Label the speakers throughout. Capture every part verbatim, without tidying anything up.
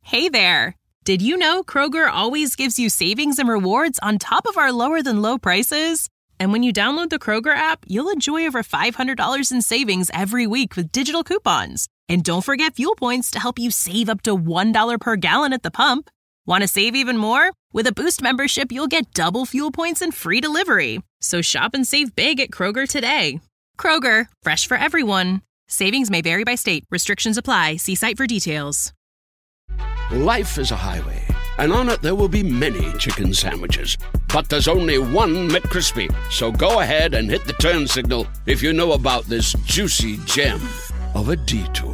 Speaker 1: Hey there! Did you know Kroger always gives you savings and rewards on top of our lower-than-low prices? And when you download the Kroger app, you'll enjoy over five hundred dollars in savings every week with digital coupons. And don't forget fuel points to help you save up to one dollar per gallon at the pump. Want to save even more? With a Boost membership, you'll get double fuel points and free delivery. So shop and save big at Kroger today. Kroger, fresh for everyone. Savings may vary by state. Restrictions apply. See site for details.
Speaker 2: Life is a highway, and on it there will be many chicken sandwiches. But there's only one McCrispy. So go ahead and hit the turn signal if you know about this juicy gem of a detour.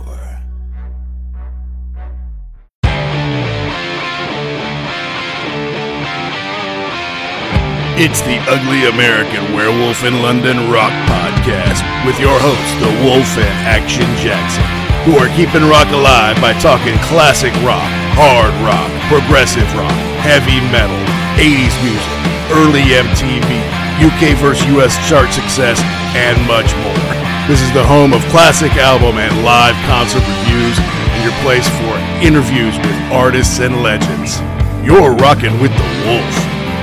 Speaker 3: It's the Ugly American Werewolf in London Rock Podcast with your hosts, the Wolf and Action Jackson, who are keeping rock alive by talking classic rock, hard rock, progressive rock, heavy metal, eighties music, early M T V, U K versus U S chart success, and much more. This is the home of classic album and live concert reviews, and your place for interviews with artists and legends. You're rocking with the Wolf.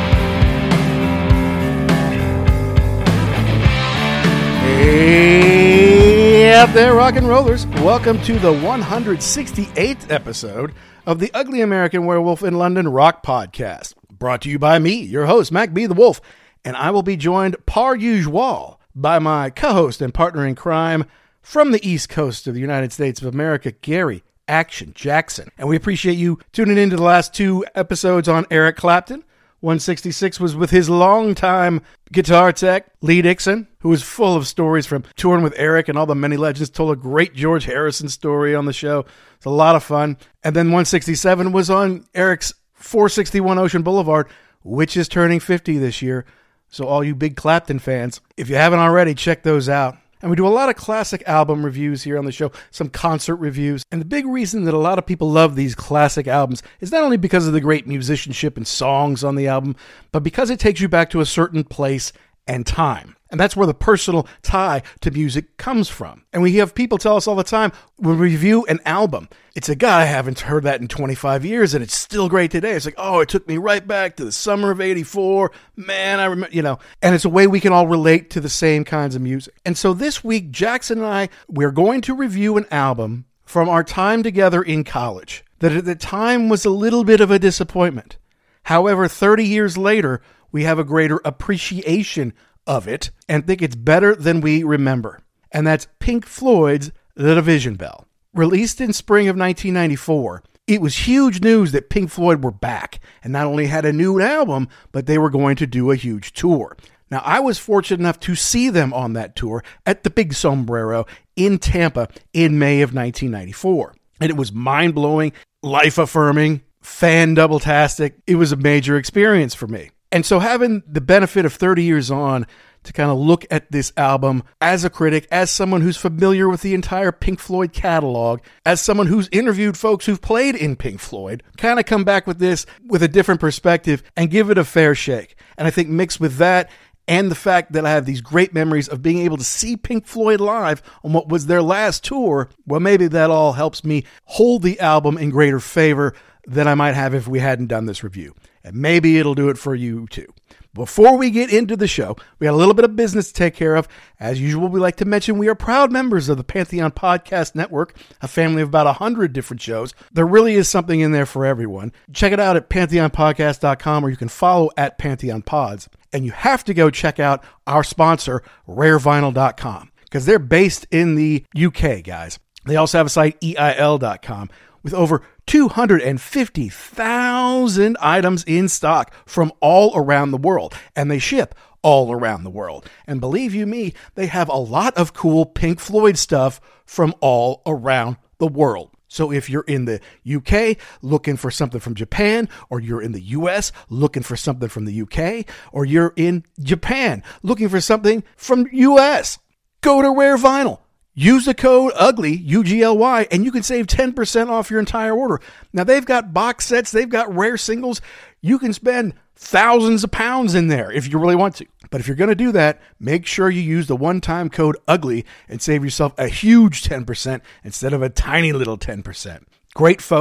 Speaker 3: Hey up there, rock and rollers. Welcome to the one hundred sixty-eighth episode of the Ugly American Werewolf in London Rock Podcast. Brought to you by me, your host, Mac B. the Wolf, and I will be joined par usual by my co-host and partner in crime from the East Coast of the United States of America, Gary Action Jackson. And we appreciate you tuning in to the last two episodes on Eric Clapton. one sixty-six was with his longtime guitar tech, Lee Dixon, who was full of stories from touring with Eric and all the many legends. Told a great George Harrison story on the show. It's a lot of fun. And then one sixty-seven was on Eric's four sixty-one Ocean Boulevard, which is turning fifty this year. So all you big Clapton fans, if you haven't already, check those out. And we do a lot of classic album reviews here on the show, some concert reviews. And the big reason that a lot of people love these classic albums is not only because of the great musicianship and songs on the album, but because it takes you back to a certain place and time. And that's where the personal tie to music comes from. And we have people tell us all the time, when we review an album, it's a God, I haven't heard that in twenty-five years, and it's still great today. It's like, oh, it took me right back to the summer of eighty-four. Man, I remember, you know. And it's a way we can all relate to the same kinds of music. And so this week, Jackson and I, we're going to review an album from our time together in college that at the time was a little bit of a disappointment. However, thirty years later, we have a greater appreciation of it and think it's better than we remember. And that's Pink Floyd's The Division Bell. Released in spring of nineteen ninety-four, it was huge news that Pink Floyd were back and not only had a new album, but they were going to do a huge tour. Now, I was fortunate enough to see them on that tour at the Big Sombrero in Tampa in May of nineteen ninety-four. And it was mind-blowing, life-affirming, fan-double-tastic. It was a major experience for me. And so having the benefit of thirty years on to kind of look at this album as a critic, as someone who's familiar with the entire Pink Floyd catalog, as someone who's interviewed folks who've played in Pink Floyd, kind of come back with this with a different perspective and give it a fair shake. And I think mixed with that and the fact that I have these great memories of being able to see Pink Floyd live on what was their last tour, well, maybe that all helps me hold the album in greater favor than I might have if we hadn't done this review. And maybe it'll do it for you too. Before we get into the show, we got a little bit of business to take care of. As usual, we like to mention we are proud members of the Pantheon Podcast Network, a family of about one hundred different shows. There really is something in there for everyone. Check it out at pantheon podcast dot com, or you can follow at Pantheon Pods. And you have to go check out our sponsor, rare vinyl dot com, because they're based in the U K, guys. They also have a site, E I L dot com, with over two hundred fifty thousand items in stock from all around the world. And they ship all around the world. And believe you me, they have a lot of cool Pink Floyd stuff from all around the world. So if you're in the U K looking for something from Japan, or you're in the U S looking for something from the U K, or you're in Japan looking for something from U S, go to Rare Vinyl. Use the code UGLY, U G L Y, and you can save ten percent off your entire order. Now, they've got box sets. They've got rare singles. You can spend thousands of pounds in there if you really want to. But if you're going to do that, make sure you use the one-time code UGLY and save yourself a huge ten percent instead of a tiny little ten percent. Great folks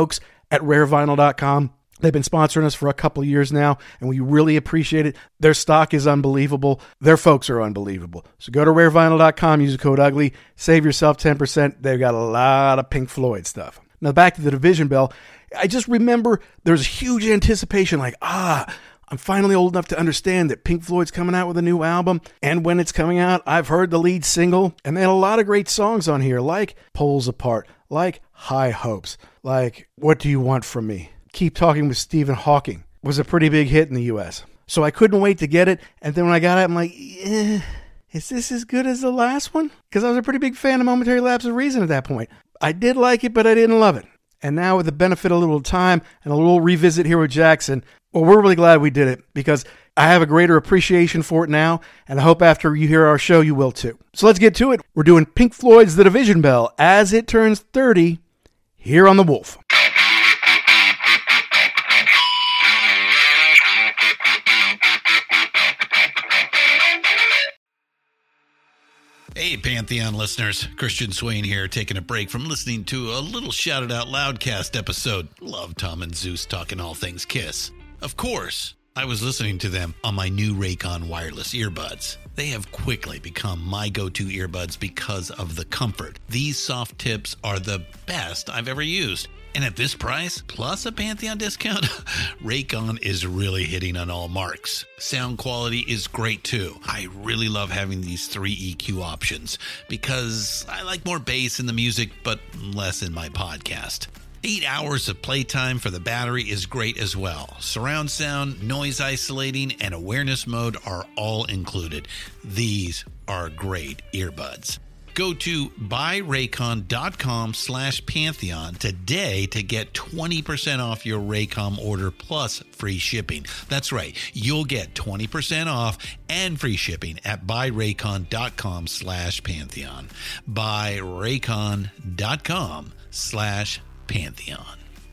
Speaker 3: at rare vinyl dot com. They've been sponsoring us for a couple of years now, and we really appreciate it. Their stock is unbelievable. Their folks are unbelievable. So go to rare vinyl dot com, use the code UGLY, save yourself ten percent. They've got a lot of Pink Floyd stuff. Now back to the Division Bell. I just remember there's huge anticipation, like, ah, I'm finally old enough to understand that Pink Floyd's coming out with a new album. And when it's coming out, I've heard the lead single, and they had a lot of great songs on here, like Poles Apart, like High Hopes, like What Do You Want From Me? Keep Talking with Stephen Hawking was a pretty big hit in the U S. So I couldn't wait to get it. And then when I got it, I'm like, eh, is this as good as the last one? Because I was a pretty big fan of Momentary Lapse of Reason at that point. I did like it, but I didn't love it. And now with the benefit of a little time and a little revisit here with Jackson, well, we're really glad we did it because I have a greater appreciation for it now. And I hope after you hear our show, you will too. So let's get to it. We're doing Pink Floyd's The Division Bell as it turns thirty here on The Wolf.
Speaker 4: Hey, Pantheon listeners. Christian Swain here, taking a break from listening to a little Shout It Out Loudcast episode. Love Tom and Zeus talking all things Kiss. Of course, I was listening to them on my new Raycon wireless earbuds. They have quickly become my go-to earbuds because of the comfort. These soft tips are the best I've ever used. And at this price, plus a Pantheon discount, Raycon is really hitting on all marks. Sound quality is great too. I really love having these three E Q options because I like more bass in the music, but less in my podcast. Eight hours of playtime for the battery is great as well. Surround sound, noise isolating, and awareness mode are all included. These are great earbuds. Go to buyraycon.com slash Pantheon today to get twenty percent off your Raycom order plus free shipping. That's right. You'll get twenty percent off and free shipping at buyraycon.com slash Pantheon. buyraycon.com slash Pantheon.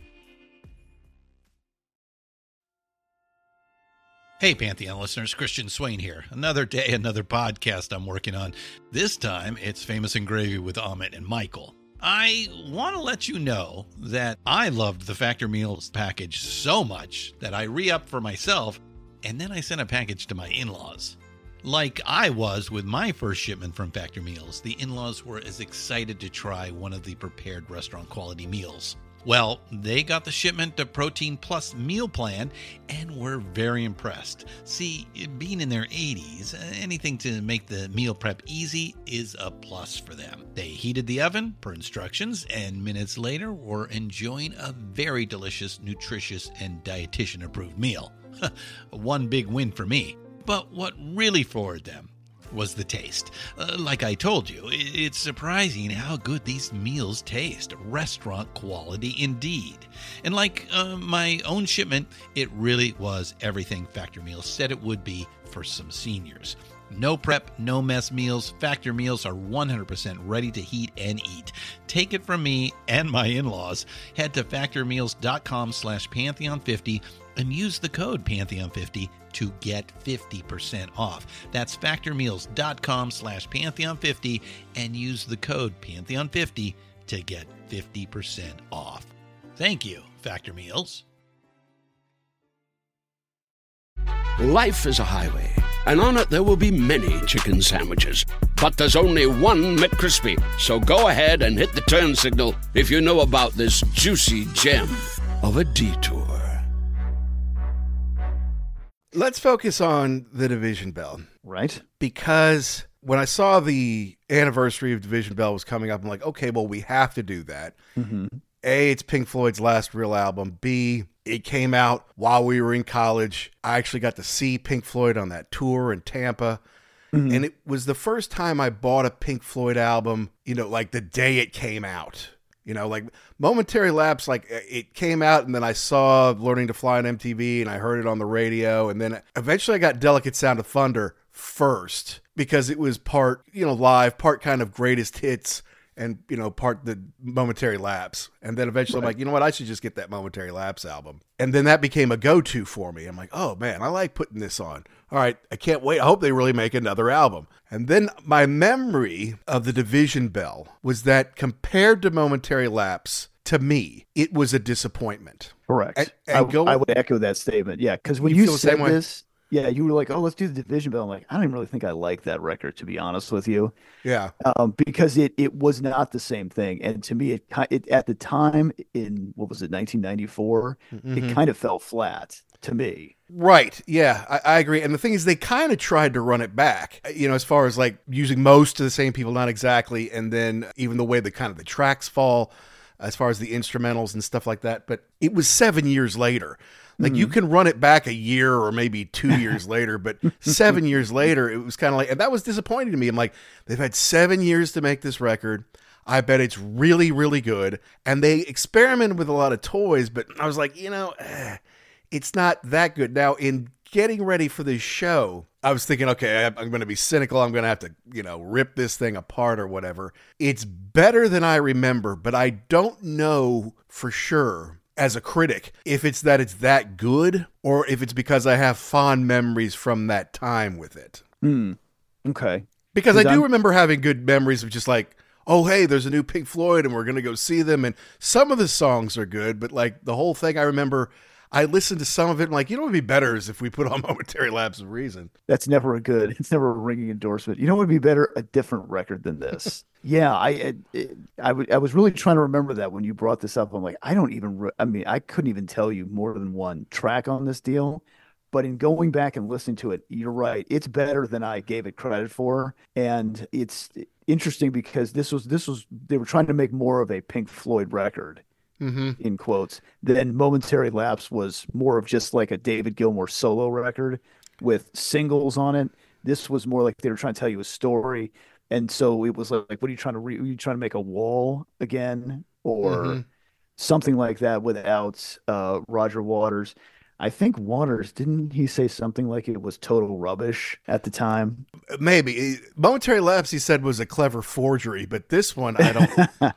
Speaker 4: Hey, Pantheon listeners, Christian Swain here. Another day, another podcast I'm working on. This time, it's Famous and Gravy with Amit and Michael. I want to let you know that I loved the Factor Meals package so much that I re-upped for myself, and then I sent a package to my in-laws. Like I was with my first shipment from Factor Meals, the in-laws were as excited to try one of the prepared restaurant quality meals. Well, they got the shipment of Protein Plus meal plan and were very impressed. See, being in their eighties, anything to make the meal prep easy is a plus for them. They heated the oven per instructions and minutes later were enjoying a very delicious, nutritious, and dietitian-approved meal. One big win for me. But what really floored them was the taste. Uh, like I told you, it's surprising how good these meals taste. Restaurant quality indeed. And like uh, my own shipment, it really was everything Factor Meals said it would be for some seniors. No prep, no mess meals. Factor Meals are one hundred percent ready to heat and eat. Take it from me and my in-laws. Head to factormeals.com slash Pantheon fifty and use the code Pantheon fifty to get fifty percent off. That's factormeals.com slash Pantheon fifty and use the code Pantheon fifty to get fifty percent off. Thank you, Factor Meals.
Speaker 2: Life is a highway, and on it there will be many chicken sandwiches. But there's only one McCrispy. So go ahead and hit the turn signal if you know about this juicy gem of a detour.
Speaker 3: Let's focus on the Division Bell.
Speaker 5: Right.
Speaker 3: Because when I saw the anniversary of Division Bell was coming up, I'm like, okay, well, we have to do that. Mm-hmm. A, it's Pink Floyd's last real album. B, it came out while we were in college. I actually got to see Pink Floyd on that tour in Tampa. Mm-hmm. And it was the first time I bought a Pink Floyd album, you know, like the day it came out. You know, like Momentary Lapse, like it came out and then I saw Learning to Fly on M T V and I heard it on the radio. And then eventually I got Delicate Sound of Thunder first because it was part, you know, live, part kind of greatest hits and, you know, part the Momentary Lapse. And then eventually right. I'm like, you know what, I should just get that Momentary Lapse album. And then that became a go-to for me. I'm like, oh man, I like putting this on. All right, I can't wait. I hope they really make another album. And then my memory of the Division Bell was that compared to Momentary Lapse, to me, it was a disappointment.
Speaker 5: Correct.
Speaker 3: And, and
Speaker 5: I,
Speaker 3: go,
Speaker 5: I would echo that statement. Yeah, because when
Speaker 3: You
Speaker 5: you,
Speaker 3: feel the same
Speaker 5: said
Speaker 3: way?
Speaker 5: this, yeah, you were like, "Oh, let's do the Division Bell." I'm like, I don't even really think I like that record, to be honest with you,
Speaker 3: yeah,
Speaker 5: um, because it it was not the same thing. And to me, it, ki- it at the time in what was it, nineteen ninety-four,
Speaker 3: Mm-hmm.
Speaker 5: it kind of fell flat to me.
Speaker 3: right. Yeah, I, I agree. And the thing is, they kind of tried to run it back, you know, as far as like using most of the same people, not exactly. And then even the way the kind of the tracks fall, as far as the instrumentals and stuff like that. But it was seven years later. Like you can run it back a year or maybe two years later, but seven years later, it was kind of like, and that was disappointing to me. I'm like, they've had seven years to make this record. I bet it's really, really good. And they experimented with a lot of toys, but I was like, you know, eh, it's not that good. Now, in getting ready for this show, I was thinking, okay, I'm going to be cynical. I'm going to have to, you know, rip this thing apart or whatever. It's better than I remember, but I don't know for sure as a critic if it's that it's that good or if it's because I have fond memories from that time with it.
Speaker 5: Hmm. Okay.
Speaker 3: Because I do
Speaker 5: I'm-
Speaker 3: remember having good memories of just like, oh, hey, there's a new Pink Floyd and we're going to go see them. And some of the songs are good, but like the whole thing, I remember I listened to some of it and like, you know what would be better is if we put on Momentary Lapse of Reason.
Speaker 5: That's never a good, it's never a ringing endorsement. You know what would be better? A different record than this. yeah, I, it, it, I, w- I was really trying to remember that when you brought this up. I'm like, I don't even, re- I mean, I couldn't even tell you more than one track on this deal. But in going back and listening to it, you're right. It's better than I gave it credit for. And it's interesting because this was, this was, they were trying to make more of a Pink Floyd record.
Speaker 3: Mm-hmm.
Speaker 5: In quotes, then Momentary Lapse was more of just like a David Gilmour solo record with singles on it. This was more like they were trying to tell you a story. And so it was like, what are you trying to re- are you trying to make a Wall again or
Speaker 3: Mm-hmm.
Speaker 5: something like that without uh, Roger Waters? I think Waters, didn't he say something like it was total rubbish at the time?
Speaker 3: Maybe. Momentary Lapse, he said, was a clever forgery, but this one, I don't...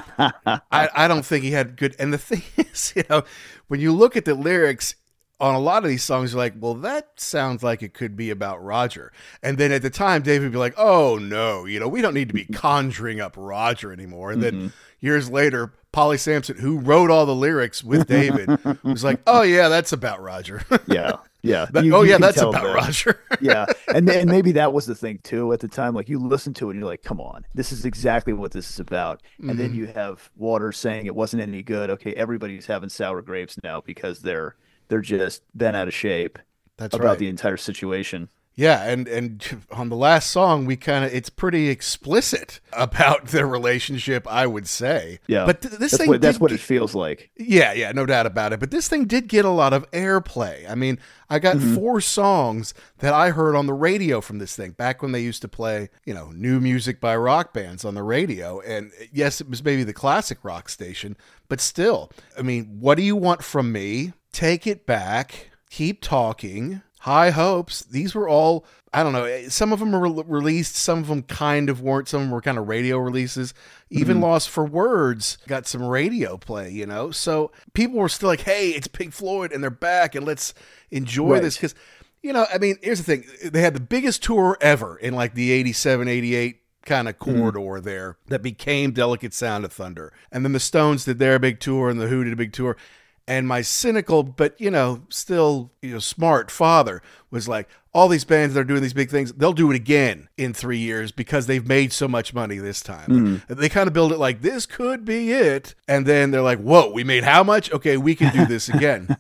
Speaker 3: I, I don't think he had good. And the thing is, you know, when you look at the lyrics on a lot of these songs, you're like, well, that sounds like it could be about Roger. And then at the time, David would be like, oh, no, you know, we don't need to be conjuring up Roger anymore. And then mm-hmm. years later, Polly Sampson, who wrote all the lyrics with David, was like, oh, yeah, that's about Roger.
Speaker 5: yeah. Yeah.
Speaker 3: That,
Speaker 5: you,
Speaker 3: oh,
Speaker 5: you
Speaker 3: yeah, that's about
Speaker 5: that.
Speaker 3: Roger.
Speaker 5: yeah. And and maybe that was the thing, too, at the time. Like, you listen to it and you're like, come on, this is exactly what this is about. And mm-hmm. then you have Waters saying it wasn't any good. Okay, everybody's having sour grapes now because they're they're just bent out of shape
Speaker 3: that's
Speaker 5: about
Speaker 3: right.
Speaker 5: the entire situation.
Speaker 3: Yeah, and, and on the last song, we kind of, it's pretty explicit about their relationship, I would say.
Speaker 5: Yeah,
Speaker 3: but th- this
Speaker 5: that's
Speaker 3: thing
Speaker 5: what, that's
Speaker 3: did,
Speaker 5: what it feels like.
Speaker 3: Yeah, yeah, no doubt about it. But this thing did get a lot of airplay. I mean, I got mm-hmm. four songs that I heard on the radio from this thing back when they used to play, you know, new music by rock bands on the radio. And yes, it was maybe the classic rock station, but still, I mean, What Do You Want From Me? Take It Back, Keep Talking, High Hopes. These were all, I don't know, some of them were re- released, some of them kind of weren't, some of them were kind of radio releases. Even mm-hmm. Lost for Words got some radio play, you know? So people were still like, hey, it's Pink Floyd and they're back and let's enjoy right. this. Because, you know, I mean, here's the thing. They had the biggest tour ever in like the eighty-seven, eighty-eight kind of corridor mm-hmm. there that became Delicate Sound of Thunder. And then the Stones did their big tour and the Who did a big tour. And my cynical, but, you know, still, you know, smart father was like, all these bands that are doing these big things, they'll do it again in three years because they've made so much money this time. Mm. They kind of build it like, this could be it. And then they're like, whoa, we made how much? Okay, we can do this again.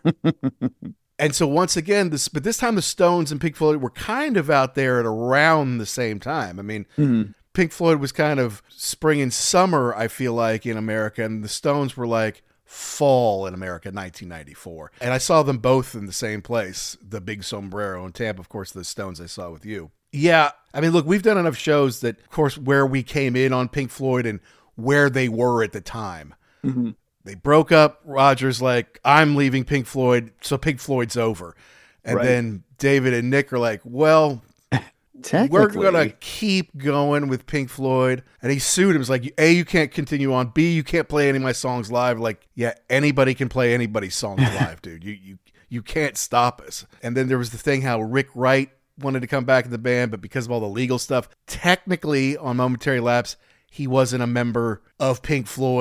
Speaker 3: And so once again, this, but this time the Stones and Pink Floyd were kind of out there at around the same time. I mean, mm. Pink Floyd was kind of spring and summer, I feel like, in America. And the Stones were like, fall in America, nineteen ninety-four. And I saw them both in the same place, the Big Sombrero in Tampa, of course, the Stones I saw with you. Yeah, I mean, look, we've done enough shows that, of course, where we came in on Pink Floyd and where they were at the time. Mm-hmm. They broke up. Roger's like, I'm leaving Pink Floyd, so Pink Floyd's over. And right. then David and Nick are like, well, we're going to keep going with Pink Floyd. And he sued him. It's like, A, you can't continue on. B, you can't play any of my songs live. Like, yeah, anybody can play anybody's songs live, dude. You, you, you can't stop us. And then there was the thing how Rick Wright wanted to come back in the band, but because of all the legal stuff, technically on Momentary Lapse, he wasn't a member of Pink Floyd.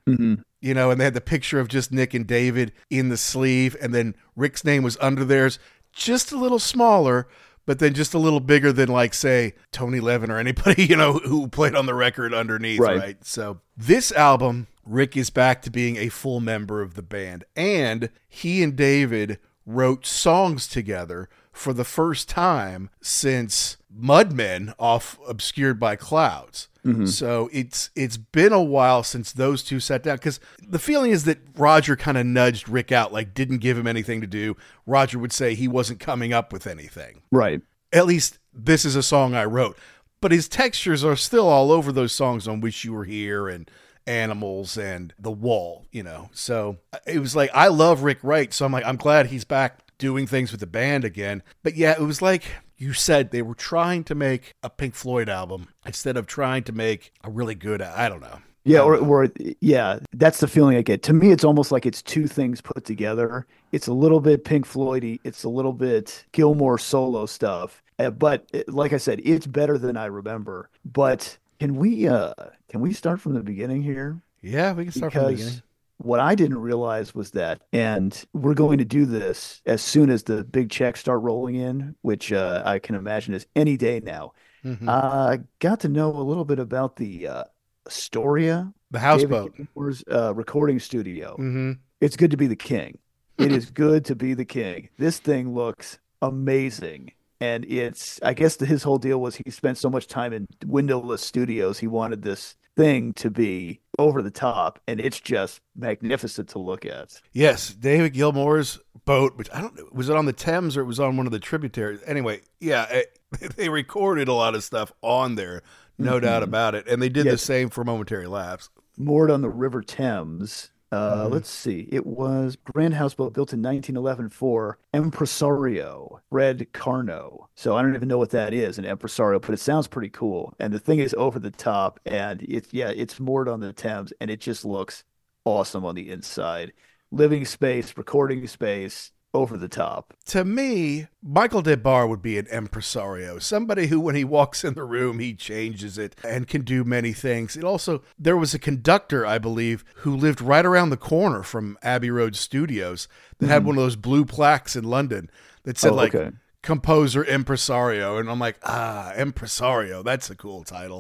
Speaker 5: Mm-hmm.
Speaker 3: You know, and they had the picture of just Nick and David in the sleeve, and then Rick's name was under theirs, just a little smaller, but then just a little bigger than, like, say, Tony Levin or anybody, you know, who played on the record underneath, right? right? So this album, Rick is back to being a full member of the band, and he and David wrote songs together for the first time since Mudmen off Obscured by Clouds. Mm-hmm. So it's it's been a while since those two sat down, because the feeling is that Roger kind of nudged Rick out, like didn't give him anything to do. Roger would say he wasn't coming up with anything.
Speaker 5: Right.
Speaker 3: At least this is a song I wrote. But his textures are still all over those songs on Wish You Were Here and Animals and The Wall, you know. So it was like, I love Rick Wright, so I'm like, I'm glad he's back doing things with the band again. But yeah, it was like you said, they were trying to make a Pink Floyd album instead of trying to make a really good, I don't know.
Speaker 5: Yeah, or, or yeah, that's the feeling I get. To me, it's almost like it's two things put together. It's a little bit Pink Floyd-y, it's a little bit Gilmour solo stuff. Uh, but it, like I said, it's better than I remember. But can we uh, can we start from the beginning here?
Speaker 3: Yeah, we can start
Speaker 5: because
Speaker 3: from the beginning.
Speaker 5: What I didn't realize was that, and we're going to do this as soon as the big checks start rolling in, which uh, I can imagine is any day now. Mm-hmm. uh, got to know a little bit about the uh, Astoria,
Speaker 3: the houseboat,
Speaker 5: uh, recording studio.
Speaker 3: Mm-hmm.
Speaker 5: It's good to be the king. It is good to be the king. This thing looks amazing. And it's, I guess the, his whole deal was he spent so much time in windowless studios. He wanted this thing to be over the top, and it's just magnificent to look at.
Speaker 3: Yes, David Gilmour's boat, which I don't know, was it on the Thames or it was on one of the tributaries? Anyway, yeah, it, they recorded a lot of stuff on there, no mm-hmm. doubt about it. And they did yeah. the same for Momentary Lapse.
Speaker 5: Moored on the River Thames. Uh, mm-hmm. Let's see. It was Grand Houseboat built in nineteen eleven for Impresario Fred Carno. So I don't even know what that is, an impresario, but it sounds pretty cool. And the thing is over the top, and it's yeah, it's moored on the Thames, and it just looks awesome on the inside. Living space, recording space, over the top.
Speaker 3: To me, Michael DeBar would be an impresario, somebody who, when he walks in the room, he changes it and can do many things. It also, there was a conductor, I believe, who lived right around the corner from Abbey Road Studios that mm-hmm. had one of those blue plaques in London that said, oh, like, okay. composer impresario. And I'm like, ah, impresario, that's a cool title.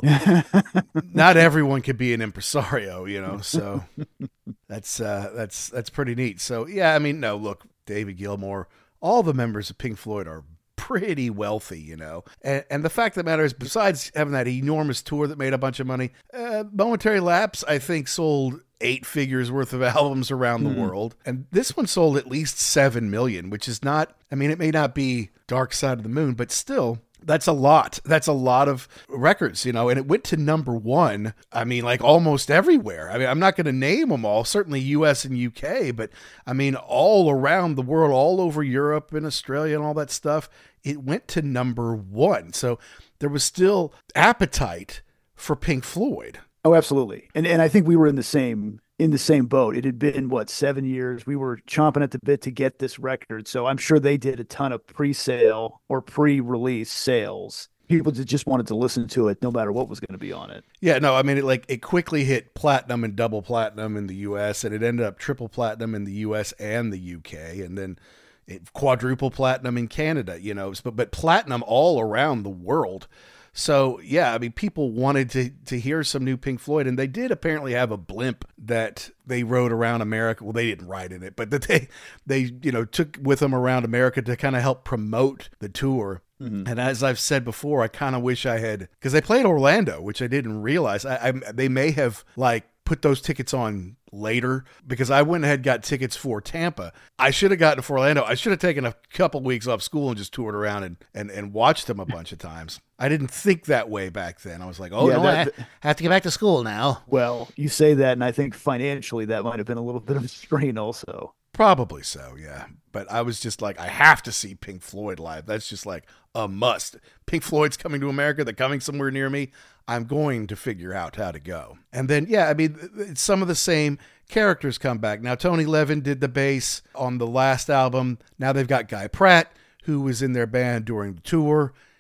Speaker 3: Not everyone could be an impresario, you know, so that's uh, that's that's pretty neat. So, yeah, I mean, no, look, David Gilmour, all the members of Pink Floyd are pretty wealthy, you know. And, and the fact of the matter is, besides having that enormous tour that made a bunch of money, uh, Momentary Lapse, I think, sold eight figures worth of albums around the mm. world. And this one sold at least seven million, which is not, I mean, it may not be Dark Side of the Moon, but still, that's a lot. That's a lot of records, you know, and it went to number one. I mean, like almost everywhere. I mean, I'm not going to name them all, certainly U S and U K, but I mean, all around the world, all over Europe and Australia and all that stuff, it went to number one. So there was still appetite for Pink Floyd.
Speaker 5: Oh, absolutely. And and I think we were in the same in the same boat. It had been, what, seven years? We were chomping at the bit to get this record. So I'm sure they did a ton of pre-sale or pre-release sales. People just wanted to listen to it no matter what was going to be on it.
Speaker 3: Yeah, no, I mean, it like it quickly hit platinum and double platinum in the U S, and it ended up triple platinum in the U S and the U K, and then it quadruple platinum in Canada, you know, but, but platinum all around the world. So, yeah, I mean, people wanted to, to hear some new Pink Floyd, and they did apparently have a blimp that they rode around America. Well, they didn't ride in it, but that they, they, you know, took with them around America to kind of help promote the tour. Mm-hmm. And as I've said before, I kind of wish I had, because they played Orlando, which I didn't realize. I, I they may have, like, put those tickets on later, because I went ahead and got tickets for Tampa. I should have gotten for Orlando. I should have taken a couple weeks off school and just toured around and, and, and watched them a bunch of times. I didn't think that way back then. I was like, oh, yeah, no, that, I have to get back to school now.
Speaker 5: Well, you say that, and I think financially that might have been a little bit of a strain also.
Speaker 3: Probably so, yeah. But I was just like, I have to see Pink Floyd live. That's just like a must. Pink Floyd's coming to America. They're coming somewhere near me. I'm going to figure out how to go. And then, yeah, I mean, some of the same characters come back. Now, Tony Levin did the bass on the last album. Now they've got Guy Pratt, who was in their band during the tour.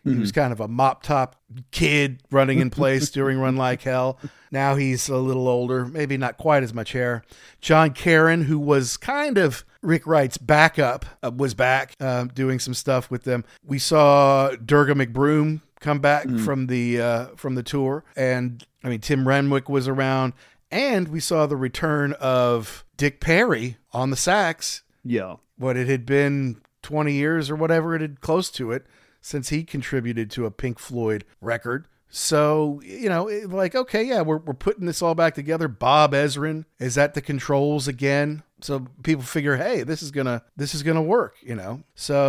Speaker 3: He was kind of a mop top kid running in place during Run Like Hell. Now he's a little older, maybe not quite as much hair. John Caron, who was kind of Rick Wright's backup, uh, was back uh, doing some stuff with them. We saw Durga McBroom come back mm. from the uh, from the tour, and I mean Tim Renwick was around, and we saw the return of Dick Perry on the sax.
Speaker 5: Yeah,
Speaker 3: what it had been twenty years or whatever it had, close to it, since he contributed to a Pink Floyd record. So, you know, like, okay, yeah, we're we're putting this all back together. Bob Ezrin is at the controls again. So people figure, hey, this is gonna this is gonna work, you know.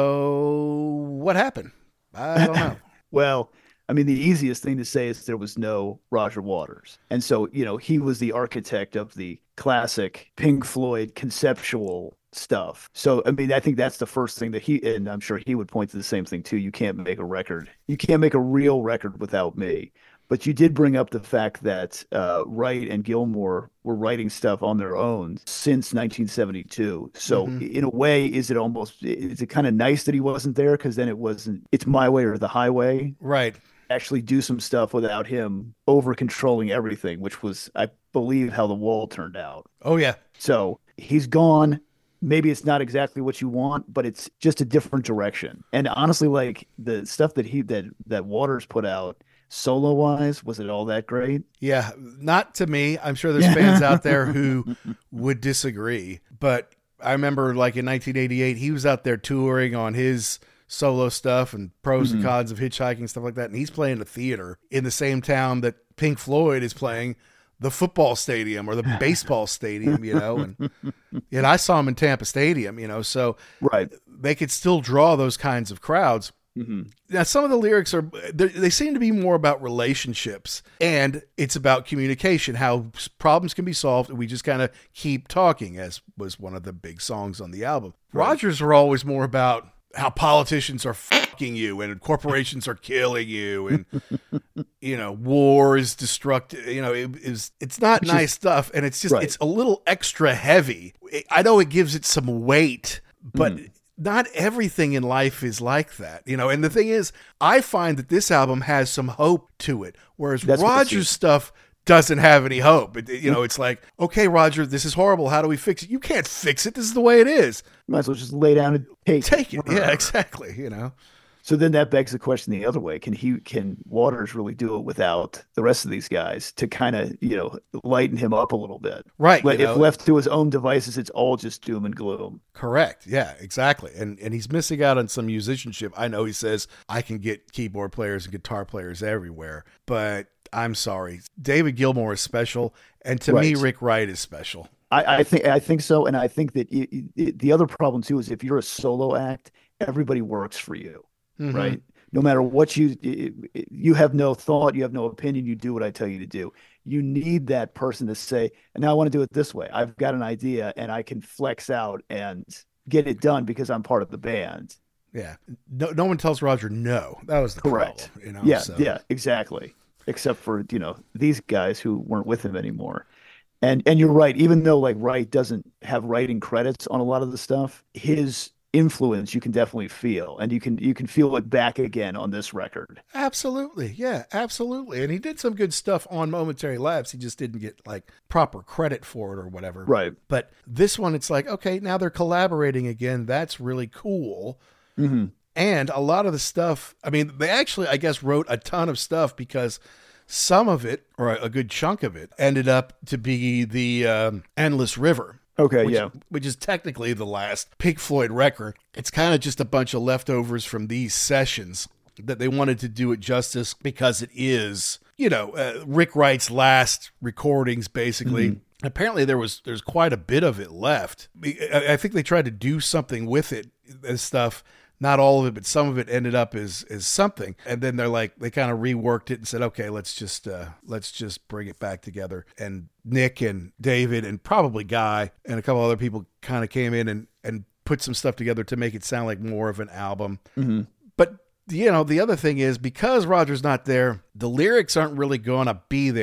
Speaker 3: So what happened? I don't know.
Speaker 5: Well, I mean, the easiest thing to say is there was no Roger Waters. And so, you know, he was the architect of the classic Pink Floyd conceptual stuff. So, I mean, I think that's the first thing that he, and I'm sure he would point to the same thing too. You can't make a record. You can't make a real record without me. But you did bring up the fact that uh, Wright and Gilmour were writing stuff on their own since nineteen seventy-two. So mm-hmm. in a way, is it almost, is it kind of nice that he wasn't there? Because then it wasn't, it's my way or the highway.
Speaker 3: Right.
Speaker 5: Actually do some stuff without him over controlling everything, which was, I believe, how The Wall turned out.
Speaker 3: Oh, yeah.
Speaker 5: So he's gone. Maybe it's not exactly what you want, but it's just a different direction. And honestly, like the stuff that he, that, that Waters put out, solo wise, was it all that great?
Speaker 3: Yeah, not to me. I'm sure there's fans out there who would disagree, but I remember like in nineteen eighty-eight, he was out there touring on his solo stuff and pros mm-hmm. and cons of hitchhiking, stuff like that. And he's playing a theater in the same town that Pink Floyd is playing the football stadium or the baseball stadium, you know, and, and I saw him in Tampa Stadium, you know, so
Speaker 5: right.
Speaker 3: they could still draw those kinds of crowds.
Speaker 5: Mm-hmm.
Speaker 3: Now, some of the lyrics are, they seem to be more about relationships, and it's about communication, how problems can be solved, and we just kind of keep talking, as was one of the big songs on the album. Right. Rogers are always more about how politicians are fucking you and corporations are killing you, and you know, war is destructive. You know, it is, it's not Which nice is, stuff, and it's just right. it's a little extra heavy. I know it gives it some weight, but mm. not everything in life is like that, you know. And the thing is, I find that this album has some hope to it, whereas That's Roger's stuff doesn't have any hope. It, you know, it's like, okay, Roger, this is horrible. How do we fix it? You can't fix it. This is the way it is.
Speaker 5: Might as well just lay down and take,
Speaker 3: take it. it. Yeah, exactly. You know.
Speaker 5: So then that begs the question the other way. Can he, can Waters really do it without the rest of these guys to kind of, you know, lighten him up a little bit?
Speaker 3: Right.
Speaker 5: Like, if
Speaker 3: know,
Speaker 5: left to his own devices, it's all just doom and gloom.
Speaker 3: Correct. Yeah, exactly. And and he's missing out on some musicianship. I know he says, I can get keyboard players and guitar players everywhere, but I'm sorry. David Gilmour is special. And to right. me, Rick Wright is special.
Speaker 5: I, I think I think so. And I think that it, it, the other problem, too, is if you're a solo act, everybody works for you. Mm-hmm. Right. No matter what you, you have no thought, you have no opinion, you do what I tell you to do. You need that person to say, and now I want to do it this way. I've got an idea and I can flex out and get it done because I'm part of the band.
Speaker 3: Yeah. No, no one tells Roger no. That was the
Speaker 5: Correct.
Speaker 3: problem. You know?
Speaker 5: Yeah.
Speaker 3: So.
Speaker 5: Yeah, exactly. Except for, you know, these guys who weren't with him anymore. And, and you're right. Even though like Wright doesn't have writing credits on a lot of the stuff, his influence you can definitely feel, and you can you can feel it back again on this record.
Speaker 3: Absolutely. Yeah, absolutely. And he did some good stuff on Momentary Lapse. He just didn't get like proper credit for it or whatever.
Speaker 5: Right.
Speaker 3: But this one, it's like, okay, now they're collaborating again. That's really cool.
Speaker 5: Mm-hmm.
Speaker 3: And a lot of the stuff, I mean, they actually, I guess, wrote a ton of stuff because some of it, or a good chunk of it, ended up to be the um, Endless River.
Speaker 5: Okay,
Speaker 3: which,
Speaker 5: yeah.
Speaker 3: Which is technically the last Pink Floyd record. It's kind of just a bunch of leftovers from these sessions that they wanted to do it justice because it is, you know, uh, Rick Wright's last recordings, basically. Mm-hmm. Apparently there was there's quite a bit of it left. I, I think they tried to do something with it and stuff. Not all of it, but some of it ended up as as something. And then they're like, they kind of reworked it and said, okay, let's just uh, let's just bring it back together. And Nick and David and probably Guy and a couple other people kind of came in and, and put some stuff together to make it sound like more of an album.
Speaker 5: Mm-hmm.
Speaker 3: But, you know, the other thing is because Roger's not there, the lyrics aren't really going to be there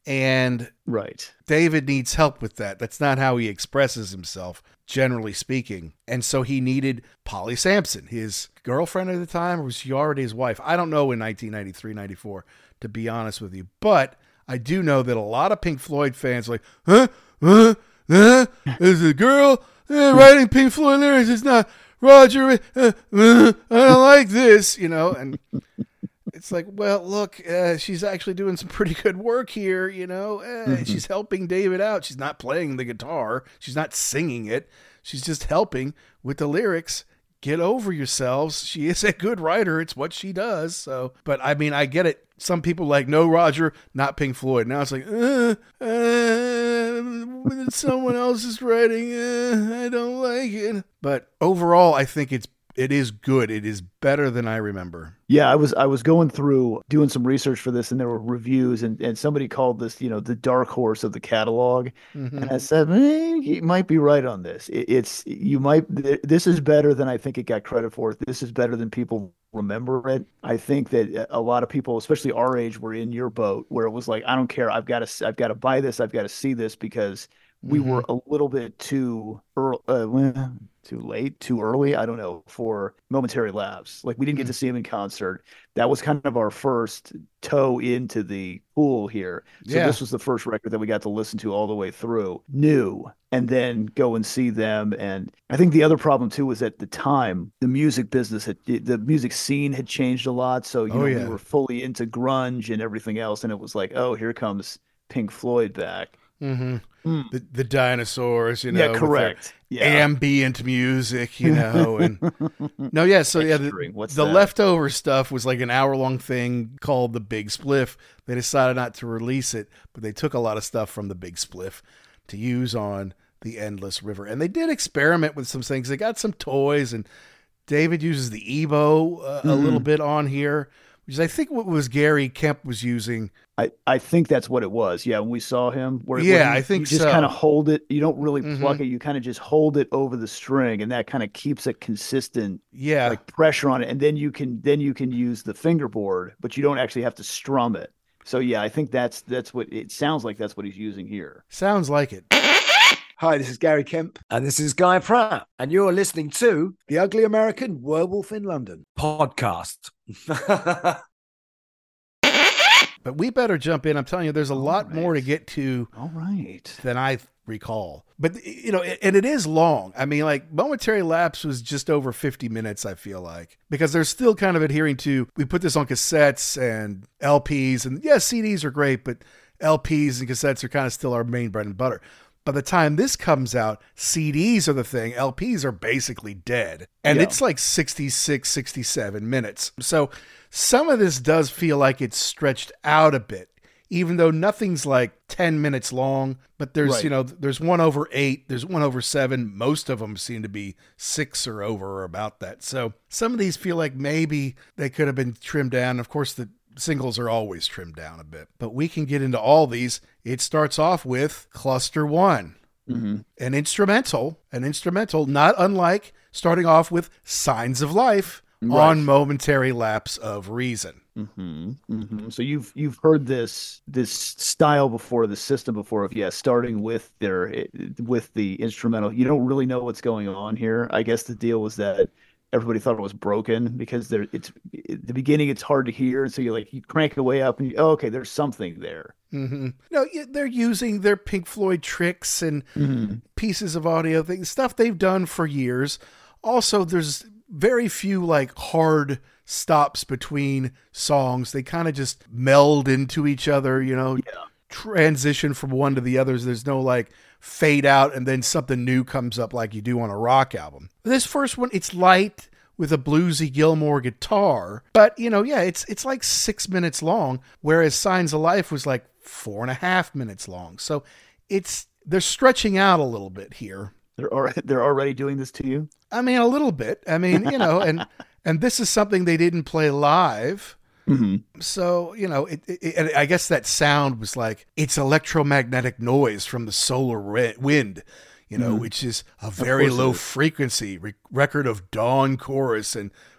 Speaker 3: And
Speaker 5: right.
Speaker 3: David needs help with that. That's not how he expresses himself, generally speaking. And so he needed Polly Sampson, his girlfriend at the time, or was she already his wife? I don't know in nineteen ninety-three, ninety-four, to be honest with you. But I do know that a lot of Pink Floyd fans are like, huh? Huh? Huh? Is a girl uh, writing Pink Floyd lyrics? It's not Roger. Uh, uh, I don't like this, you know, and it's like, well, look, uh, she's actually doing some pretty good work here, you know. Uh, mm-hmm. She's helping David out. She's not playing the guitar. She's not singing it. She's just helping with the lyrics. Get over yourselves. She is a good writer. It's what she does. So, but I mean, I get it. Some people like, no, Roger, not Pink Floyd. Now it's like, uh, uh, someone else is writing. Uh, I don't like it. But overall, I think it's It is good. It is better than I remember.
Speaker 5: Yeah, I was I was going through doing some research for this, and there were reviews, and, and somebody called this, you know, the dark horse of the catalog. Mm-hmm. And I said, eh, you might be right on this. It, it's you might. This is better than I think it got credit for. This is better than people remember it. I think that a lot of people, especially our age, were in your boat where it was like, I don't care. I've got to I've got to buy this. I've got to see this because we mm-hmm. were a little bit too early. Uh, Too late, too early, I don't know, for Momentary Lapse. Like, we didn't get to see him in concert. That was kind of our first toe into the pool here. So yeah. This was the first record that we got to listen to all the way through, new, and then go and see them. And I think the other problem, too, was at the time, the music business, had, the music scene had changed a lot. So, you oh, know, yeah. we were fully into grunge and everything else. And it was like, oh, here comes Pink Floyd back.
Speaker 3: Mm-hmm. Mm. The the dinosaurs, you know,
Speaker 5: yeah, correct.
Speaker 3: Yeah. Ambient music, you know, and no, yeah. So yeah, the, the leftover stuff was like an hour long thing called the Big Spliff. They decided not to release it, but they took a lot of stuff from the Big Spliff to use on the Endless River, and they did experiment with some things. They got some toys, and David uses the Ebo uh, mm-hmm. a little bit on here, which is, I think, what was Gary Kemp was using.
Speaker 5: I, I think that's what it was. Yeah, when we saw him. Where,
Speaker 3: yeah,
Speaker 5: where you,
Speaker 3: I think
Speaker 5: you just
Speaker 3: so.
Speaker 5: kind of hold it. You don't really
Speaker 3: mm-hmm.
Speaker 5: pluck it. You kind of just hold it over the string, and that kind of keeps a consistent
Speaker 3: yeah.
Speaker 5: like pressure on it. And then you can then you can use the fingerboard, but you don't actually have to strum it. So yeah, I think that's that's what it sounds like. That's what he's using here.
Speaker 3: Sounds like it.
Speaker 6: Hi, this is Gary Kemp.
Speaker 7: And this is Guy Pratt. And you're listening to
Speaker 6: The Ugly American Werewolf in London
Speaker 7: podcast.
Speaker 3: But we better jump in. I'm telling you, there's a All lot right. more to get to
Speaker 5: All right.
Speaker 3: than I recall. But, you know, and it is long. I mean, like, Momentary Lapse was just over fifty minutes, I feel like. Because they're still kind of adhering to, we put this on cassettes and L Ps. And, yes, C Ds are great, but L Ps and cassettes are kind of still our main bread and butter. By the time this comes out, C Ds are the thing. L Ps are basically dead. And yeah. it's like sixty-six, sixty-seven minutes. So some of this does feel like it's stretched out a bit, even though nothing's like ten minutes long. But there's, right. you know, there's one over eight, there's one over seven. Most of them seem to be six or over or about that. So some of these feel like maybe they could have been trimmed down. Of course, the singles are always trimmed down a bit, but we can get into all these. It starts off with Cluster One, mm-hmm. an instrumental, an instrumental, not unlike starting off with Signs of Life right. on Momentary Lapse of Reason.
Speaker 5: Mm-hmm. Mm-hmm. So you've you've heard this this style before, the system before of yeah, starting with their with the instrumental. You don't really know what's going on here. I guess the deal was that everybody thought it was broken because there it's at the beginning it's hard to hear, so you like you crank it way up and you, oh, okay, there's something there.
Speaker 3: Mm-hmm. No, they're using their Pink Floyd tricks and mm-hmm. pieces of audio things, stuff they've done for years. Also, there's very few like hard stops between songs. They kind of just meld into each other, you know, yeah. transition from one to the others. There's no like fade out and then something new comes up like you do on a rock album. This first one, it's light with a bluesy Gilmore guitar, but you know, yeah, it's it's like six minutes long, whereas Signs of Life was like four and a half minutes long. So it's they're stretching out a little bit here.
Speaker 5: They're already, they're already doing this to you?
Speaker 3: I mean, a little bit. I mean, you know, and and this is something they didn't play live. Mm-hmm. So, you know, it, it, it, I guess that sound was like, it's electromagnetic noise from the solar re- wind, you know, mm-hmm. which is a very low frequency re- record of dawn chorus and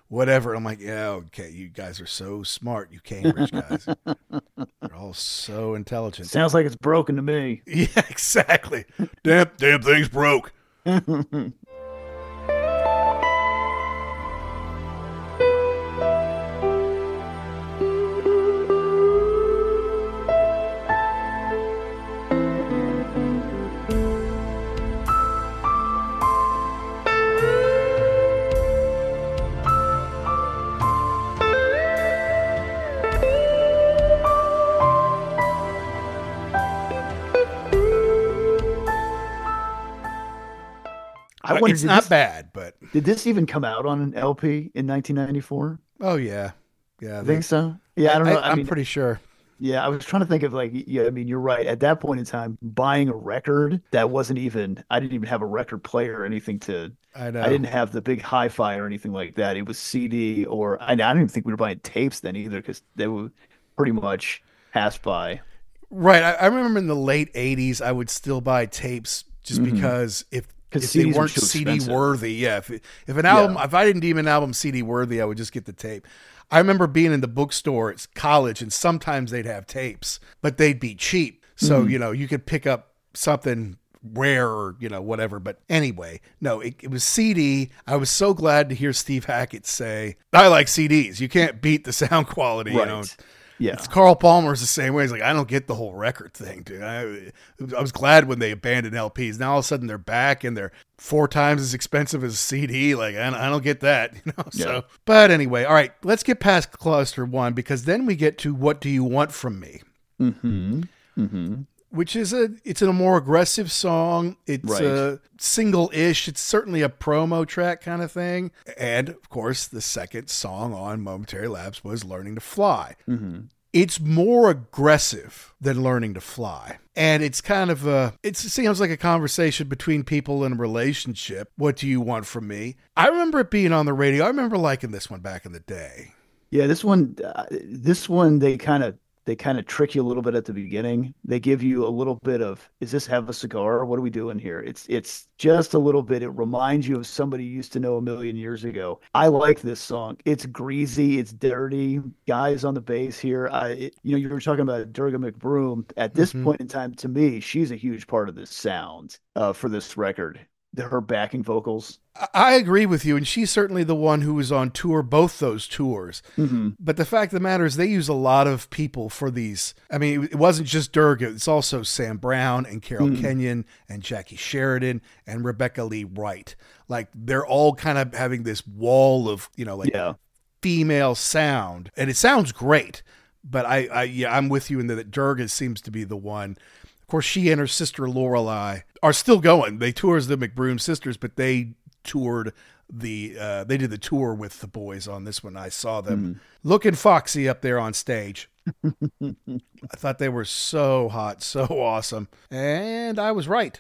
Speaker 3: whatever. I'm like, yeah, okay, you guys are so smart, you Cambridge guys. They're all so intelligent.
Speaker 5: Sounds like it's broken to me.
Speaker 3: Yeah, exactly. damn, damn thing's broke.
Speaker 5: I wonder,
Speaker 3: it's
Speaker 5: did
Speaker 3: not
Speaker 5: this,
Speaker 3: bad, but
Speaker 5: did this even come out on an L P in nineteen ninety-four?
Speaker 3: oh yeah, yeah.
Speaker 5: I think so. Yeah, I don't know. I,
Speaker 3: I'm
Speaker 5: mean,
Speaker 3: pretty sure.
Speaker 5: yeah, I was trying to think of like, yeah, I mean, you're right. At that point in time, buying a record that wasn't even, I didn't even have a record player or anything to,
Speaker 3: I know.
Speaker 5: I didn't have the big hi-fi or anything like that. It was C D or, I, I didn't even think we were buying tapes then either because they were pretty much passed by.
Speaker 3: Right. I, I remember in the late eighties, I would still buy tapes just
Speaker 5: Mhm.
Speaker 3: because if, if
Speaker 5: C Ds
Speaker 3: they
Speaker 5: were
Speaker 3: weren't
Speaker 5: too
Speaker 3: C D
Speaker 5: expensive.
Speaker 3: worthy, yeah. If if an album,
Speaker 5: Yeah.
Speaker 3: if I didn't deem an album C D worthy, I would just get the tape. I remember being in the bookstore at college, and sometimes they'd have tapes, but they'd be cheap. So
Speaker 5: Mhm.
Speaker 3: you know, you could pick up something rare or you know whatever. But anyway, no, it, it was C D. I was so glad to hear Steve Hackett say, "I like C Ds. You can't beat the sound quality." You
Speaker 5: Right.
Speaker 3: know.
Speaker 5: Yeah.
Speaker 3: It's Carl Palmer's the same way. He's like, I don't get the whole record thing, dude. I, I was glad when they abandoned L Ps. Now all of a sudden they're back and they're four times as expensive as a C D. Like, I don't, I don't get that, you know.
Speaker 5: Yeah.
Speaker 3: So, but anyway, all right, let's get past cluster one because then we get to What Do You Want From Me,
Speaker 5: Mm-hmm. Mm-hmm.
Speaker 3: which is a it's a more aggressive song. It's
Speaker 5: Right.
Speaker 3: a single-ish. It's certainly a promo track kind of thing. And of course, the second song on Momentary Lapse was Learning to Fly.
Speaker 5: Mm-hmm.
Speaker 3: It's more aggressive than Learning to Fly. And it's kind of a, it seems like a conversation between people in a relationship. What do you want from me? I remember it being on the radio. I remember liking this one back in the day.
Speaker 5: Yeah, this one, uh, this one, they kind of, they kind of trick you a little bit at the beginning. They give you a little bit of, is this Have a Cigar? What are we doing here? It's, it's just a little bit. It reminds you of somebody you used to know a million years ago. I like this song. It's greasy. It's dirty. Guys on the bass here. I, it, you know, you were talking about Durga McBroom. At this
Speaker 3: Mhm.
Speaker 5: point in time, to me, she's a huge part of this sound uh, for this record. The, her backing vocals.
Speaker 3: I- I agree with you. And she's certainly the one who was on tour, both those tours.
Speaker 5: Mm-hmm.
Speaker 3: But the fact of the matter is they use a lot of people for these. I mean, it wasn't just Durga. It's also Sam Brown and Carol
Speaker 5: Mhm.
Speaker 3: Kenyon and Jackie Sheridan and Rebecca Lee Wright. Like they're all kind of having this wall of, you know, like
Speaker 5: Yeah.
Speaker 3: female sound. And it sounds great. But I, I yeah, I'm with you in that Durga seems to be the one. Of course, she and her sister Lorelei are still going. They tour as the McBroom sisters, but they toured the, uh, they did the tour with the boys on this one. I saw them looking foxy up there on stage. I thought they were so hot, so awesome. And I was right.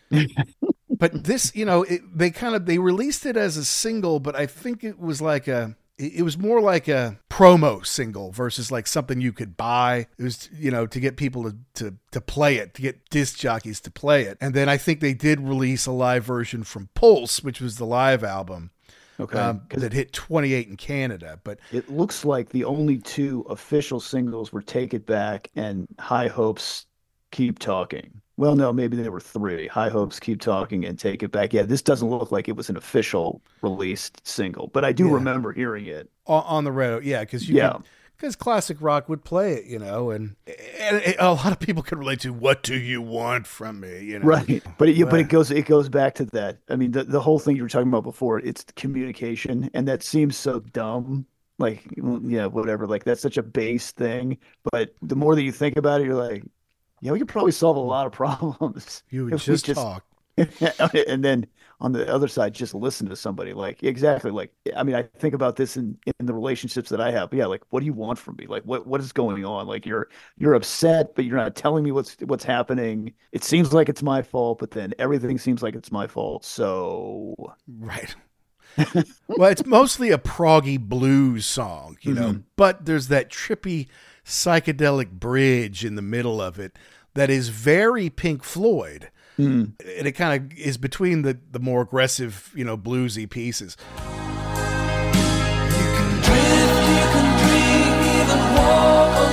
Speaker 3: But this, you know, it, they kind of, they released it as a single, but I think it was like a, it was more like a promo single versus like something you could buy. It was, you know, to get people to, to, to play it, to get disc jockeys to play it. And then I think they did release a live version from Pulse, which was the live album
Speaker 5: Okay.
Speaker 3: um,
Speaker 5: 'Cause
Speaker 3: that hit twenty-eight in Canada. But
Speaker 5: it looks like the only two official singles were Take It Back and High Hopes, Keep Talking. Well, no, maybe there were three. High Hopes, Keep Talking, and Take It Back. Yeah, this doesn't look like it was an official released single, but I do
Speaker 3: Yeah.
Speaker 5: remember hearing it.
Speaker 3: on, on the radio, yeah, because you
Speaker 5: Yeah.
Speaker 3: could, because classic rock would play it, you know, and, and a lot of people could relate to "What do you want from me?" You know,
Speaker 5: Right. But it, but
Speaker 3: Well,
Speaker 5: it goes it goes back to that. I mean, the, the whole thing you were talking about before, it's communication, and that seems so dumb. Like, yeah, whatever. Like, that's such a base thing. But the more that you think about it, you're like, yeah, we could probably solve a lot of problems.
Speaker 3: you would
Speaker 5: if we
Speaker 3: just, talk.
Speaker 5: and then on the other side, just listen to somebody. Like, exactly. Like, I mean, I think about this in, in the relationships that I have. Yeah, like, what do you want from me? Like, what what is going on? Like, you're you're upset, but you're not telling me what's what's happening. It seems like it's my fault, but then everything seems like it's my fault. So,
Speaker 3: Right. Well, it's mostly a proggy blues song, you know,
Speaker 5: Mhm.
Speaker 3: but there's that trippy psychedelic bridge in the middle of it that is very Pink Floyd.
Speaker 5: mm,
Speaker 3: And it kind of is between the, the more aggressive, you know, bluesy pieces.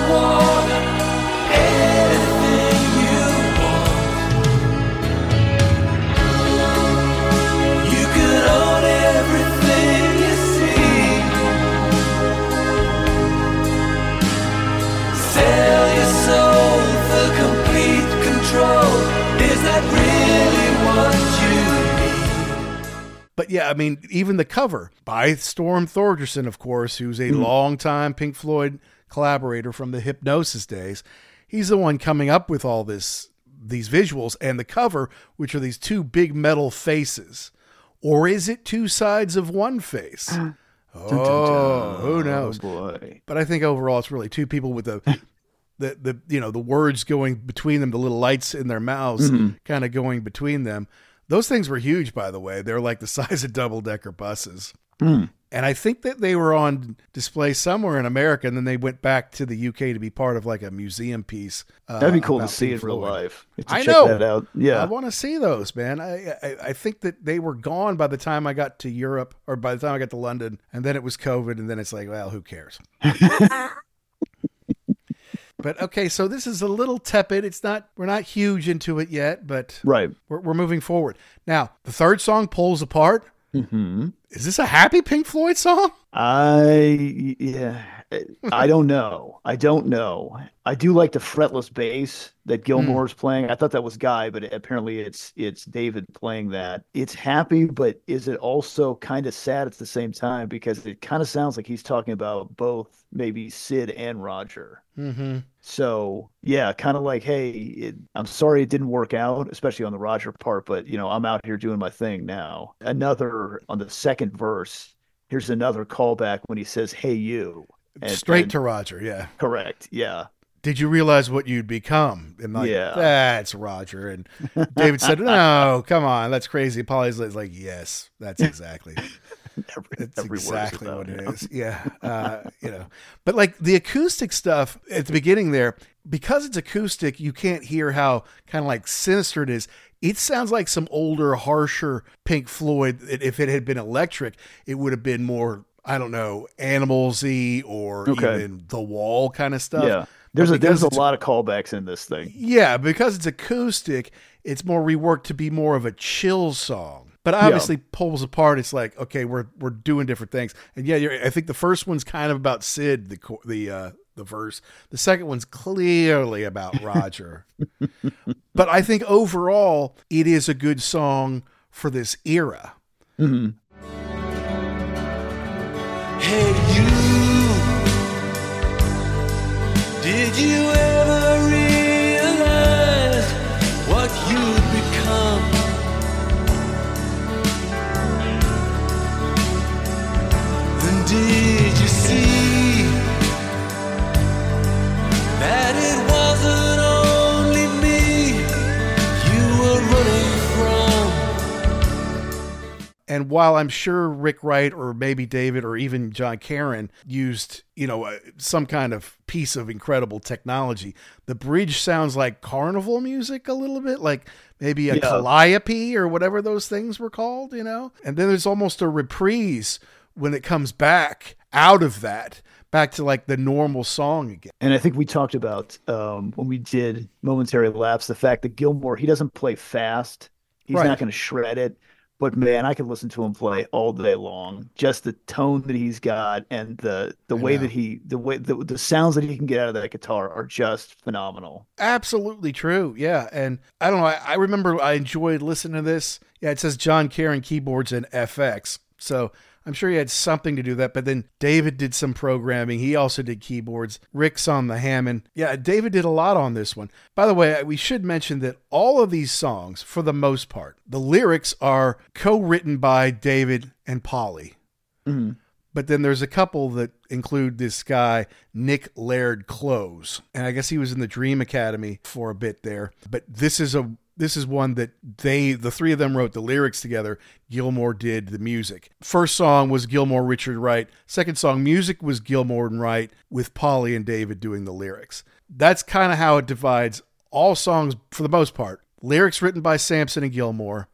Speaker 8: want anything you want. You could own everything you see. Sell your soul for complete control. Is that really what you need?
Speaker 3: But yeah, I mean, even the cover by Storm Thorgerson, of course, who's a mm. longtime Pink Floyd collaborator from the Hypnosis days. He's the one coming up with all this, these visuals, and the cover, which are these two big metal faces. Or is it two sides of one face? Oh,
Speaker 5: dun, dun, dun.
Speaker 3: Who knows?
Speaker 5: Oh, boy.
Speaker 3: But I think overall it's really two people with the, the, the you know, the words going between them, the little lights in their mouths mm-hmm. kind of going between them. Those things were huge, by the way. They're like the size of double-decker buses. Mm. And I think that they were on display somewhere in America, and then they went back to the U K to be part of like a museum piece. Uh,
Speaker 5: That'd be cool to see in real life.
Speaker 3: I
Speaker 5: check
Speaker 3: know.
Speaker 5: That out. Yeah,
Speaker 3: I want to see those, man. I, I I think that they were gone by the time I got to Europe, or by the time I got to London, and then it was COVID, and then it's like, well, who cares? But okay, so this is a little tepid. It's not, we're not huge into it yet, but
Speaker 5: right.
Speaker 3: we're, we're moving forward. Now, the third song, Pulls Apart.
Speaker 5: Mm-hmm.
Speaker 3: Is this a happy Pink Floyd song?
Speaker 5: I, yeah, I don't know. I don't know. I do like the fretless bass that Gilmour's mm. playing. I thought that was Guy, but apparently it's it's David playing that. It's happy, but is it also kind of sad at the same time? Because it kind of sounds like he's talking about both maybe Sid and Roger.
Speaker 3: Mm-hmm.
Speaker 5: So, yeah, kind of like, hey, it, I'm sorry it didn't work out, especially on the Roger part, but, you know, I'm out here doing my thing now. Another, on the second verse, here's another callback when he says, hey, you. And,
Speaker 3: Straight
Speaker 5: and,
Speaker 3: to Roger, yeah.
Speaker 5: Correct, yeah.
Speaker 3: Did you realize what you'd become? And like,
Speaker 5: yeah.
Speaker 3: That's Roger. And David said, no, come on, that's crazy. Polly's like, yes, that's exactly
Speaker 5: Every,
Speaker 3: That's
Speaker 5: every
Speaker 3: exactly
Speaker 5: about,
Speaker 3: what it
Speaker 5: you know?
Speaker 3: is. Yeah. Uh, you know, but like the acoustic stuff at the beginning there, because it's acoustic, you can't hear how kind of like sinister it is. It sounds like some older, harsher Pink Floyd. If it had been electric, it would have been more, I don't know, Animals-y or
Speaker 5: okay.
Speaker 3: even The Wall kind of stuff.
Speaker 5: Yeah. There's a, there's a lot of callbacks in this thing.
Speaker 3: Yeah. Because it's acoustic, it's more reworked to be more of a chill song. But obviously, yeah. Pulls Apart. It's like, okay, we're we're doing different things, and yeah, you're, I think the first one's kind of about Sid, the the uh, the verse. The second one's clearly about Roger. But I think overall, it is a good song for this era.
Speaker 5: Mm-hmm.
Speaker 8: Hey, you, did you ever realize what you'd become? Did you see that it wasn't only me you were running from?
Speaker 3: And while I'm sure Rick Wright or maybe David or even John Caron used, you know, uh, some kind of piece of incredible technology, the bridge sounds like carnival music a little bit, like maybe a yeah. calliope or whatever those things were called, you know? And then there's almost a reprise when it comes back out of that, back to like the normal song again.
Speaker 5: And I think we talked about um, when we did Momentary Lapse, the fact that Gilmour, he doesn't play fast. He's right. not going to shred it. But man, I can listen to him play all day long. Just the tone that he's got and the the I way know. that he the way the, the sounds that he can get out of that guitar are just phenomenal.
Speaker 3: Absolutely true. Yeah. And I don't know, I, I remember I enjoyed listening to this. Yeah, it says John Caron keyboards and F X. So I'm sure he had something to do that, but then David did some programming. He also did keyboards. Rick's on the Hammond. Yeah, David did a lot on this one. By the way, we should mention that all of these songs, for the most part, the lyrics are co-written by David and Polly.
Speaker 5: Mm-hmm.
Speaker 3: But then there's a couple that include this guy, Nick Laird Close. And I guess he was in the Dream Academy for a bit there. But this is a This is one that they, the three of them wrote the lyrics together. Gilmour did the music. First song was Gilmour, Richard Wright. Second song, music was Gilmour and Wright with Polly and David doing the lyrics. That's kind of how it divides all songs for the most part. Lyrics written by Sampson and Gilmour,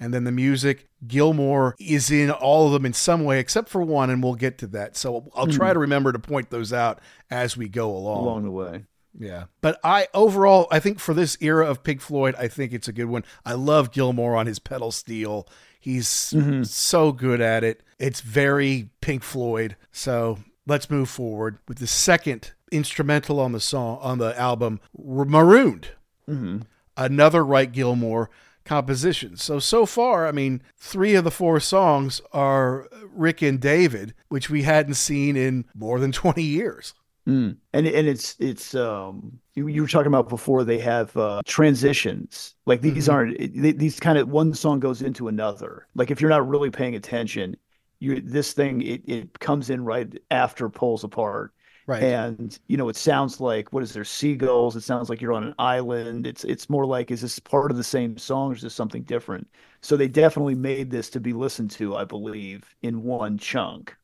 Speaker 3: And then the music, Gilmour is in all of them in some way, except for one, and we'll get to that. So I'll try to remember to point those out as we go along.
Speaker 5: Along the way.
Speaker 3: Yeah. But I, overall, I think for this era of Pink Floyd, I think it's a good one. I love Gilmour on his pedal steel. He's mm-hmm. so good at it. It's very Pink Floyd. So let's move forward with the second instrumental on the song, on the album, Marooned. Mm-hmm. Another Wright Gilmour composition. So, so far, I mean, three of the four songs are Rick and David, which we hadn't seen in more than twenty years.
Speaker 5: Mm. And and it's it's um you, you were talking about before, they have uh, transitions. Like these mm-hmm. aren't they, these kind of one song goes into another. Like if you're not really paying attention, you this thing it, it comes in right after Pulls Apart.
Speaker 3: Right.
Speaker 5: And you know, it sounds like, what is there, seagulls? It sounds like you're on an island. It's it's more like, is this part of the same song or is this something different? So they definitely made this to be listened to, I believe, in one chunk.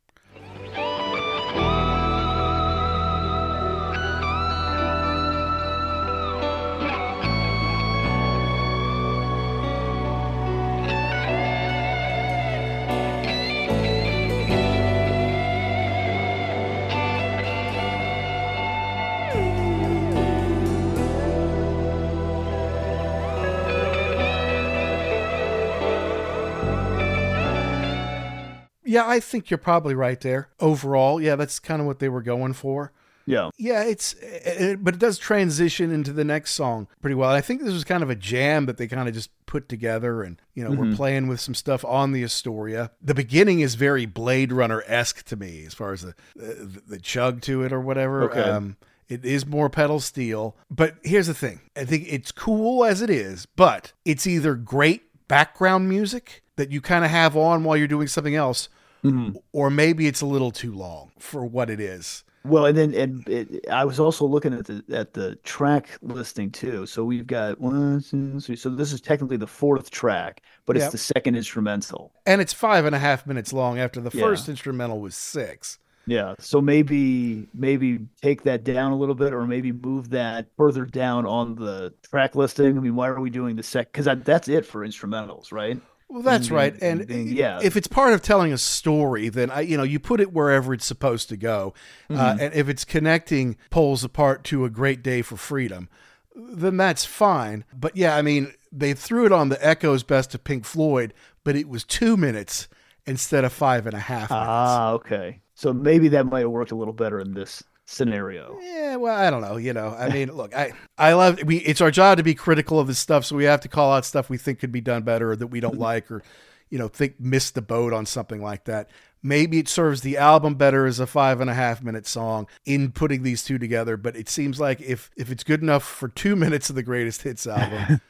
Speaker 3: Yeah, I think you're probably right there. Overall, yeah, that's kind of what they were going for.
Speaker 5: Yeah.
Speaker 3: Yeah, it's, it, but it does transition into the next song pretty well. I think this was kind of a jam that they kind of just put together, and, you know, mm-hmm. we're playing with some stuff on the Astoria. The beginning is very Blade Runner-esque to me, as far as the, the, the chug to it or whatever.
Speaker 5: Okay.
Speaker 3: Um, it is more pedal steel, but here's the thing. I think it's cool as it is, but it's either great background music that you kind of have on while you're doing something else, mm-hmm. or maybe it's a little too long for what it is.
Speaker 5: Well, and then and it, I was also looking at the at the track listing too. So we've got one, two, three. So this is technically the fourth track, but it's
Speaker 3: Yep.
Speaker 5: the second instrumental.
Speaker 3: And it's five and a half minutes long after the
Speaker 5: Yeah.
Speaker 3: first instrumental was six.
Speaker 5: Yeah. So maybe maybe take that down a little bit, or maybe move that further down on the track listing. I mean, why are we doing the sec? Because that's it for instrumentals, right?
Speaker 3: Well, that's
Speaker 5: And
Speaker 3: right.
Speaker 5: being-
Speaker 3: And
Speaker 5: being- yeah.
Speaker 3: if it's part of telling a story, then I, you know, you put it wherever it's supposed to go. Uh,
Speaker 5: Mm-hmm.
Speaker 3: and if it's connecting Pulls Apart to A Great Day for Freedom, then that's fine. But yeah, I mean, they threw it on the Echo's Best of Pink Floyd, but it was two minutes instead of five and a half minutes.
Speaker 5: Ah, okay. So maybe that might have worked a little better in this scenario.
Speaker 3: Yeah, well, I don't know. You know, I mean, look, I, I love, we, it's our job to be critical of this stuff. So we have to call out stuff we think could be done better, or that we don't like, or, you know, think missed the boat on something like that. Maybe it serves the album better as a five and a half minute song in putting these two together. But it seems like if, if it's good enough for two minutes of the greatest hits album,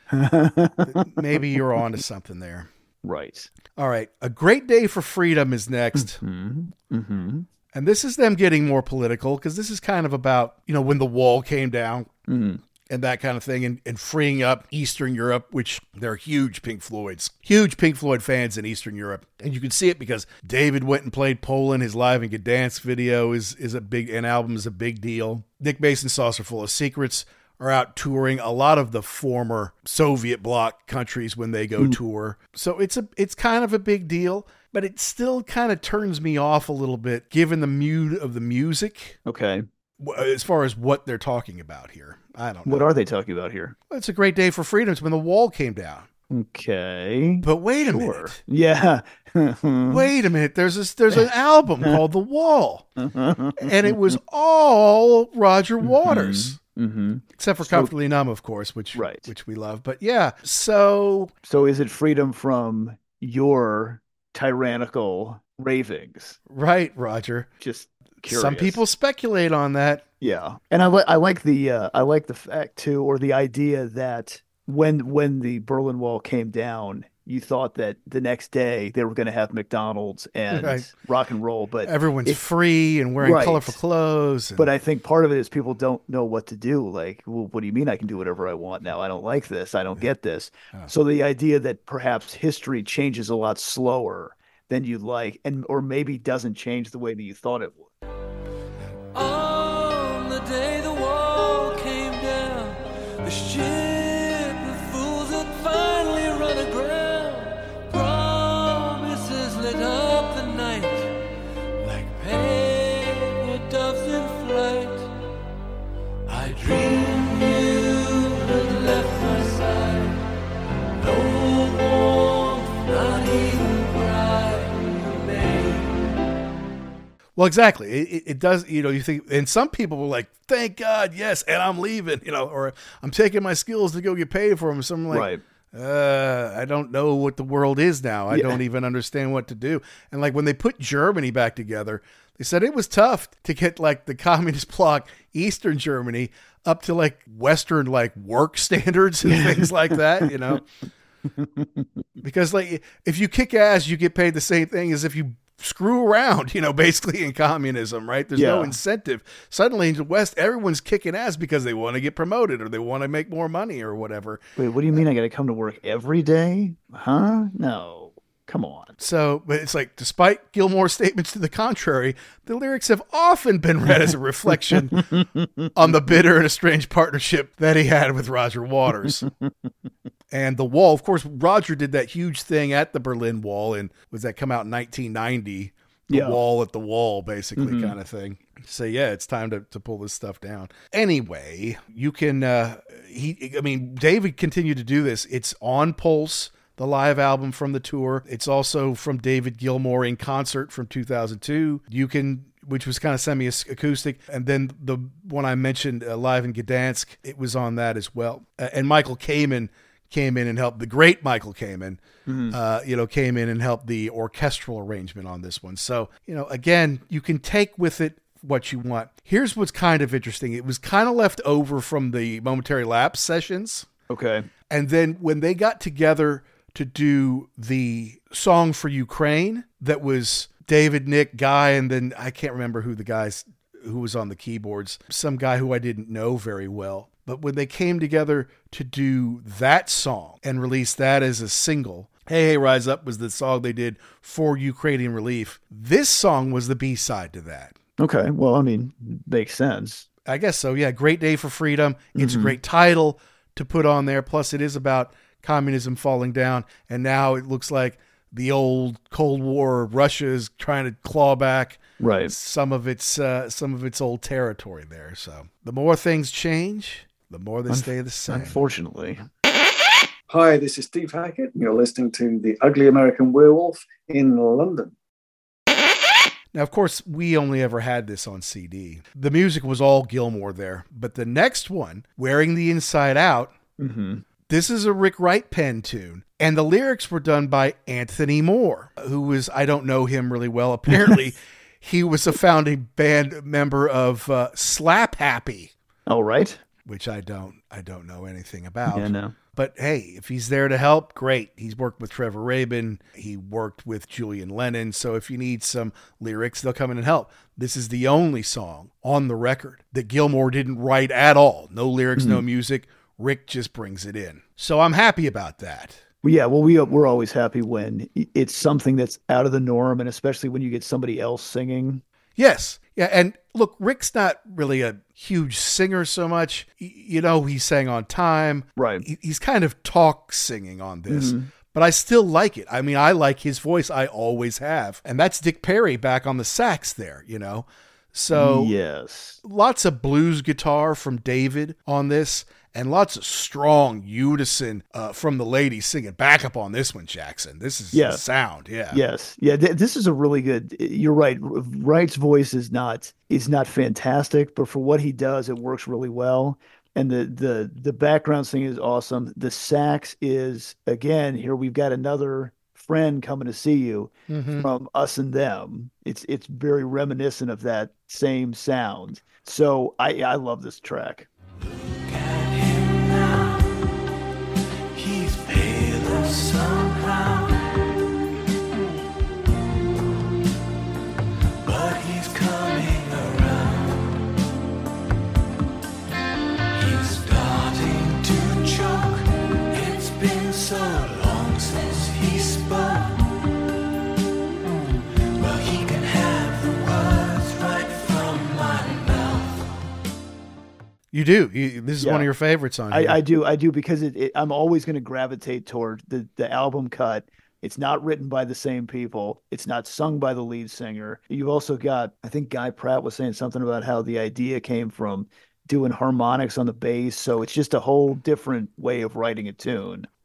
Speaker 3: maybe you're on to something there.
Speaker 5: Right.
Speaker 3: All right. A Great Day for Freedom is next.
Speaker 5: Mm-hmm. Mm-hmm.
Speaker 3: And this is them getting more political, because this is kind of about, you know, when the wall came down
Speaker 5: Mm-hmm.
Speaker 3: and that kind of thing, and, and freeing up Eastern Europe, which they're huge Pink Floyds, huge Pink Floyd fans in Eastern Europe. And you can see it because David went and played Poland. His Live and Gdansk video is, is a big, an album is a big deal. Nick Mason's Saucer Full of Secrets are out touring a lot of the former Soviet bloc countries when they go mm. tour. So it's a, it's kind of a big deal, but it still kind of turns me off a little bit given the mood of the music.
Speaker 5: Okay.
Speaker 3: As far as what they're talking about here. I don't know.
Speaker 5: What are they talking about here?
Speaker 3: It's a great day for freedom. It's when the wall came down.
Speaker 5: Okay.
Speaker 3: But wait a
Speaker 5: Sure.
Speaker 3: minute.
Speaker 5: Yeah.
Speaker 3: Wait a minute. There's this, there's an album called The Wall. And it was all Roger Waters.
Speaker 5: Mm-hmm.
Speaker 3: Except for
Speaker 5: So-
Speaker 3: Comfortably Numb, of course, which
Speaker 5: Right.
Speaker 3: which we love. But yeah, so
Speaker 5: So is it freedom from your tyrannical ravings?
Speaker 3: right, Roger.
Speaker 5: Just curious.
Speaker 3: Some people speculate on that.
Speaker 5: Yeah, and I like I like the uh, I like the fact too, or the idea that when when the Berlin Wall came down, you thought that the next day they were going to have McDonald's and
Speaker 3: Right.
Speaker 5: rock and roll, but
Speaker 3: Everyone's
Speaker 5: it-
Speaker 3: free and wearing
Speaker 5: Right.
Speaker 3: colorful clothes. and-
Speaker 5: But I think part of it is people don't know what to do. Like, well, what do you mean I can do whatever I want now? I don't like this. I don't get this.
Speaker 3: Yeah.
Speaker 5: So the idea that perhaps history changes a lot slower than you'd like, and or maybe doesn't change the way that you thought it would.
Speaker 8: On the day the wall came down, the ship of fools had finally run aground.
Speaker 3: Well, exactly. It, it, it does, you know, you think, and some people were like, thank God, yes, and I'm leaving, you know, or I'm taking my skills to go get paid for them. So I'm like,
Speaker 5: Right.
Speaker 3: uh, I don't know what the world is now. I
Speaker 5: Yeah.
Speaker 3: don't even understand what to do. And like when they put Germany back together, they said it was tough to get like the communist bloc, Eastern Germany, up to like Western like work standards and things like that, you know, because like if you kick ass, you get paid the same thing as if you screw around, you know, basically in communism, right? There's no
Speaker 5: Yeah.
Speaker 3: incentive. Suddenly in the West, everyone's kicking ass because they want to get promoted or they want to make more money or whatever.
Speaker 5: Wait, what do you mean I got to come to work every day? Huh? No. Come on.
Speaker 3: So, but it's like, despite Gilmore's statements to the contrary, the lyrics have often been read as a reflection on the bitter and estranged partnership that he had with Roger Waters. And the Wall, of course, Roger did that huge thing at the Berlin Wall, and was that come out in nineteen ninety? The
Speaker 5: Yeah.
Speaker 3: wall at the wall, basically,
Speaker 5: Mhm.
Speaker 3: kind of thing. So yeah, it's time to, to pull this stuff down. Anyway, you can, uh, he, I mean, David continued to do this. It's on Pulse, the live album from the tour. It's also from David Gilmour in concert from two thousand two. You can, which was kind of semi-acoustic. And then the one I mentioned, uh, live in Gdansk, it was on that as well. Uh, and Michael Kamen came in and helped. The great Michael Kamen,
Speaker 5: Mhm.
Speaker 3: uh, you know, came in and helped the orchestral arrangement on this one. So, you know, again, you can take with it what you want. Here's what's kind of interesting. It was kind of left over from the Momentary Lapse sessions.
Speaker 5: Okay.
Speaker 3: And then when they got together to do the song for Ukraine, that was David, Nick, Guy, and then I can't remember who the guys who was on the keyboards, some guy who I didn't know very well. But when they came together to do that song and release that as a single, Hey Hey Rise Up was the song they did for Ukrainian Relief. This song was the B-side to that.
Speaker 5: Okay. Well, I mean, makes sense.
Speaker 3: I guess so. Yeah. Great Day for Freedom. It's
Speaker 5: Mhm.
Speaker 3: a great title to put on there. Plus it is about communism falling down. And now it looks like the old Cold War, Russia is trying to claw back
Speaker 5: Right.
Speaker 3: some of its, uh, some of its old territory there. So the more things change, the more they
Speaker 5: Unf-
Speaker 3: stay the same.
Speaker 5: Unfortunately.
Speaker 9: Hi, this is Steve Hackett, and you're listening to The Ugly American Werewolf in London.
Speaker 3: Now, of course, we only ever had this on C D. The music was all Gilmour there. But the next one, Wearing the Inside Out,
Speaker 5: Mm-hmm.
Speaker 3: this is a Rick Wright pen tune. And the lyrics were done by Anthony Moore, who was, I don't know him really well. Apparently, he was a founding band member of uh, Slap Happy.
Speaker 5: All right.
Speaker 3: Which I don't, I don't know anything about.
Speaker 5: Yeah, no.
Speaker 3: But hey, if he's there to help, great. He's worked with Trevor Rabin. He worked with Julian Lennon. So if you need some lyrics, they'll come in and help. This is the only song on the record that Gilmour didn't write at all. No lyrics,
Speaker 5: Mm-hmm.
Speaker 3: no music. Rick just brings it in. So I'm happy about that.
Speaker 5: Well, yeah, well, we we're always happy when it's something that's out of the norm, and especially when you get somebody else singing.
Speaker 3: Yes. Yeah. And look, Rick's not really a huge singer so much. Y- You know, he sang On Time.
Speaker 5: Right.
Speaker 3: He- He's kind of talk singing on this.
Speaker 5: Mhm.
Speaker 3: But I still like it. I mean, I like his voice. I always have. And that's Dick Perry back on the sax there, you know. So
Speaker 5: yes,
Speaker 3: lots of blues guitar from David on this, and lots of strong unison uh, from the ladies singing backup on this one, Jackson. This is
Speaker 5: Yeah.
Speaker 3: the sound. Yeah.
Speaker 5: yes, yeah. Th- this is a really good. You're right. Wright's voice is not is not fantastic, but for what he does, it works really well. And the the the background singing is awesome. The sax is, again, here we've got another friend coming to see you
Speaker 3: Mhm.
Speaker 5: from Us and Them. It's it's very reminiscent of that same sound. So I I love this track.
Speaker 8: He's paler somehow, but he's coming around. He's starting to choke. It's been so long since he spoke. Well, he can have the words right from my mouth.
Speaker 3: You do. You, this is
Speaker 5: Yeah.
Speaker 3: one of your favorites on here.
Speaker 5: I, I do, I do, because it, it, I'm always going to gravitate toward the the album cut. It's not written by the same people. It's not sung by the lead singer. You've also got, I think Guy Pratt was saying something about how the idea came from doing harmonics on the bass. So it's just a whole different way of writing a tune.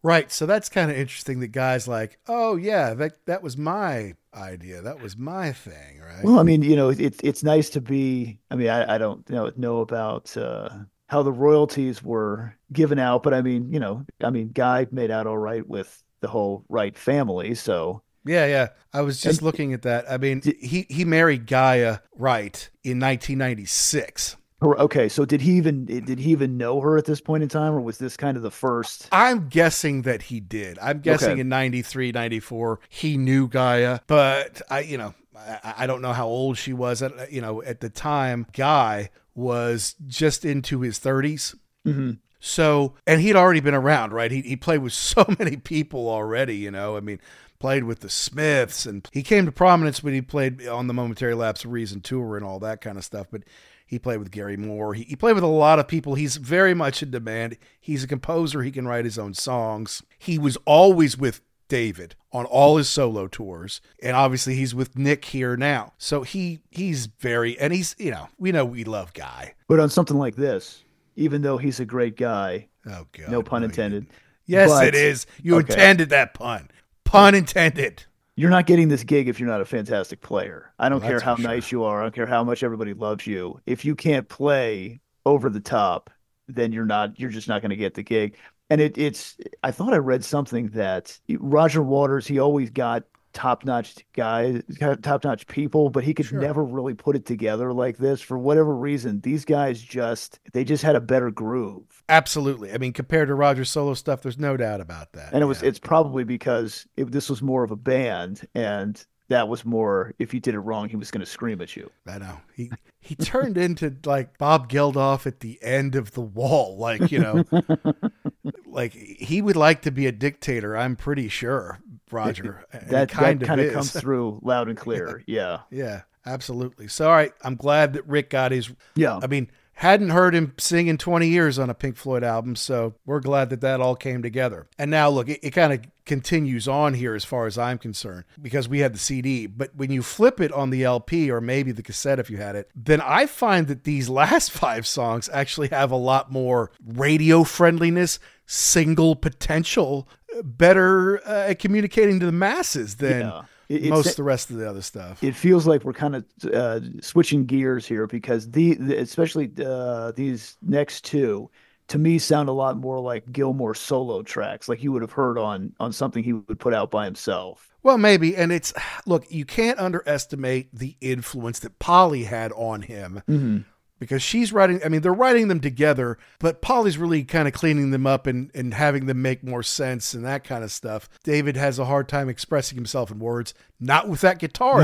Speaker 3: Right. So that's kind of interesting that guys like, oh, yeah, that that was my idea. That was my thing, right?
Speaker 5: Well, I mean, you know, it's it's nice to be. I mean, I, I don't know know about uh, how the royalties were given out, but I mean, you know, I mean, Guy made out all right with the whole Wright family, so.
Speaker 3: Yeah, yeah. I was just
Speaker 5: And-
Speaker 3: looking at that. I mean, he, he married Gaia Wright in nineteen ninety-six.
Speaker 5: Or- Okay, so did he even did he even know her at this point in time, or was this kind of the first?
Speaker 3: I'm guessing that he did. I'm guessing
Speaker 5: Okay.
Speaker 3: in ninety-three, ninety-four, he knew Gaia, but I, you know, I, I don't know how old she was. At, you know, at the time, Guy was just into his thirties.
Speaker 5: Mm-hmm.
Speaker 3: So, and he'd already been around, right? He he played with so many people already, you know. I mean, played with the Smiths, and he came to prominence when he played on the Momentary Lapse of Reason tour and all that kind of stuff. But he played with Gary Moore. He, he played with a lot of people. He's very much in demand. He's a composer. He can write his own songs. He was always with David on all his solo tours, and obviously he's with Nick here now. So he he's very, and he's, you know, we know we love Guy.
Speaker 5: But on something like this, even though he's a great guy,
Speaker 3: Oh God,
Speaker 5: no pun
Speaker 3: no,
Speaker 5: intended.
Speaker 3: Yes,
Speaker 5: but-
Speaker 3: it is. You
Speaker 5: okay.
Speaker 3: intended that pun. Pun intended.
Speaker 5: You're not getting this gig if you're not a fantastic player. I don't
Speaker 3: Well,
Speaker 5: care
Speaker 3: that's
Speaker 5: how
Speaker 3: for sure.
Speaker 5: nice you are. I don't care how much everybody loves you. If you can't play over the top, then you're not. You're just not going to get the gig. And it, it's. I thought I read something that Roger Waters, he always got top-notch guys, top-notch people, but he could
Speaker 3: Sure.
Speaker 5: never really put it together like this for whatever reason. These guys just they just had a better groove.
Speaker 3: Absolutely. I mean, compared to Roger's solo stuff, there's no doubt about that.
Speaker 5: And it was
Speaker 3: Yeah.
Speaker 5: it's probably because it, this was more of a band, and that was more if you did it wrong, he was going to scream at you.
Speaker 3: I know. He he turned into like Bob Geldof at the end of The Wall. Like, you know, like he would like to be a dictator, I'm pretty sure, Roger. And he
Speaker 5: That
Speaker 3: kind
Speaker 5: that
Speaker 3: of
Speaker 5: kind of
Speaker 3: is.
Speaker 5: comes through loud and clear. Yeah.
Speaker 3: Yeah, absolutely. So, all right, I'm glad that Rick got his.
Speaker 5: Yeah.
Speaker 3: I mean, hadn't heard him sing in twenty years on a Pink Floyd album, so we're glad that that all came together. And now, look, it, it kind of continues on here as far as I'm concerned, because we had the C D. But when you flip it on the L P, or maybe the cassette if you had it, then I find that these last five songs actually have a lot more radio friendliness, single potential, better uh, at communicating to the masses than
Speaker 5: Yeah. It-
Speaker 3: most
Speaker 5: it's-
Speaker 3: of the rest of the other stuff.
Speaker 5: It feels like we're kind of uh, switching gears here because the, the especially uh, these next two, to me, sound a lot more like Gilmour solo tracks, like you would have heard on on something he would put out by himself.
Speaker 3: Well, maybe. And it's, look, you can't underestimate the influence that Polly had on him,
Speaker 5: Mm-hmm.
Speaker 3: because she's writing, I mean, they're writing them together, but Polly's really kind of cleaning them up and, and having them make more sense and that kind of stuff. David has a hard time expressing himself in words, not with that guitar,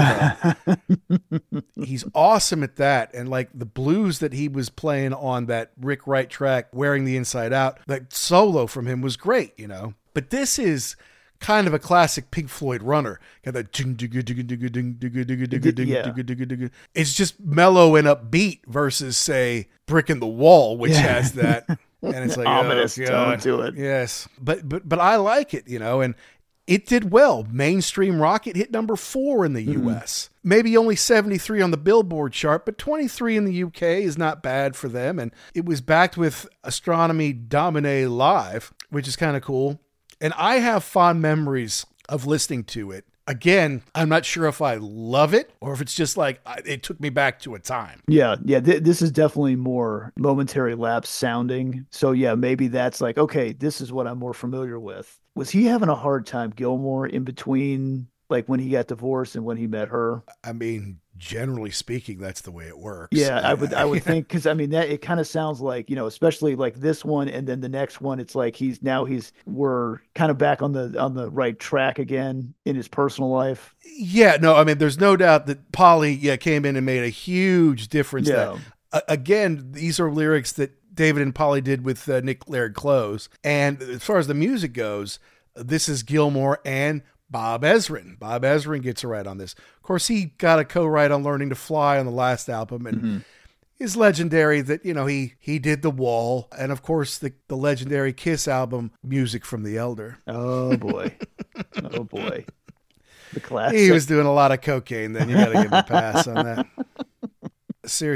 Speaker 3: though. He's awesome at that. And like the blues that he was playing on that Rick Wright track, Wearing the Inside Out, that solo from him was great, you know. But this is kind of a classic Pink Floyd runner. Got that ding, ding, ding, ding, ding, ding, ding, ding, ding,
Speaker 5: Yeah.
Speaker 3: ding, ding, ding, ding. It's just mellow and upbeat versus, say, Brick in the Wall, which
Speaker 5: Yeah.
Speaker 3: has that. And it's like,
Speaker 5: Ominous
Speaker 3: oh,
Speaker 5: tone
Speaker 3: God.
Speaker 5: to it.
Speaker 3: Yes. But but but I like it, you know, and it did well. Mainstream rock, it hit number four in the
Speaker 5: Mm-hmm.
Speaker 3: U S. Maybe only seventy-three on the Billboard chart, but twenty-three in the U K is not bad for them. And it was backed with Astronomy Domine Live, which is kind of cool. And I have fond memories of listening to it. Again, I'm not sure if I love it or if it's just like I- it took me back to a time.
Speaker 5: Yeah, yeah. Th- this is definitely more Momentary Lapse sounding. So yeah, maybe that's like, okay, this is what I'm more familiar with. Was he having a hard time, Gilmour, in between, like when he got divorced and when he met her?
Speaker 3: I mean, generally speaking, that's the way it works.
Speaker 5: Yeah, I would, I would think, because I mean that it kind of sounds like, you know, especially like this one and then the next one, it's like he's now he's we're kind of back on the on the right track again in his personal life.
Speaker 3: Yeah, no, I mean, there's no doubt that Polly, yeah, came in and made a huge difference.
Speaker 5: Yeah.
Speaker 3: That, uh, again, these are lyrics that David and Polly did with uh, Nick Laird Close. And as far as the music goes, this is Gilmour and Bob Ezrin. Bob Ezrin gets a write on this. Of course, he got a co-write on Learning to Fly on the last album, and
Speaker 5: Mm-hmm.
Speaker 3: is legendary that, you know, he he did The Wall, and of course the, the legendary Kiss album, Music from the Elder.
Speaker 5: Oh boy, oh boy, the classic.
Speaker 3: He was doing a lot of cocaine then. You got to give him a pass on that. Seriously.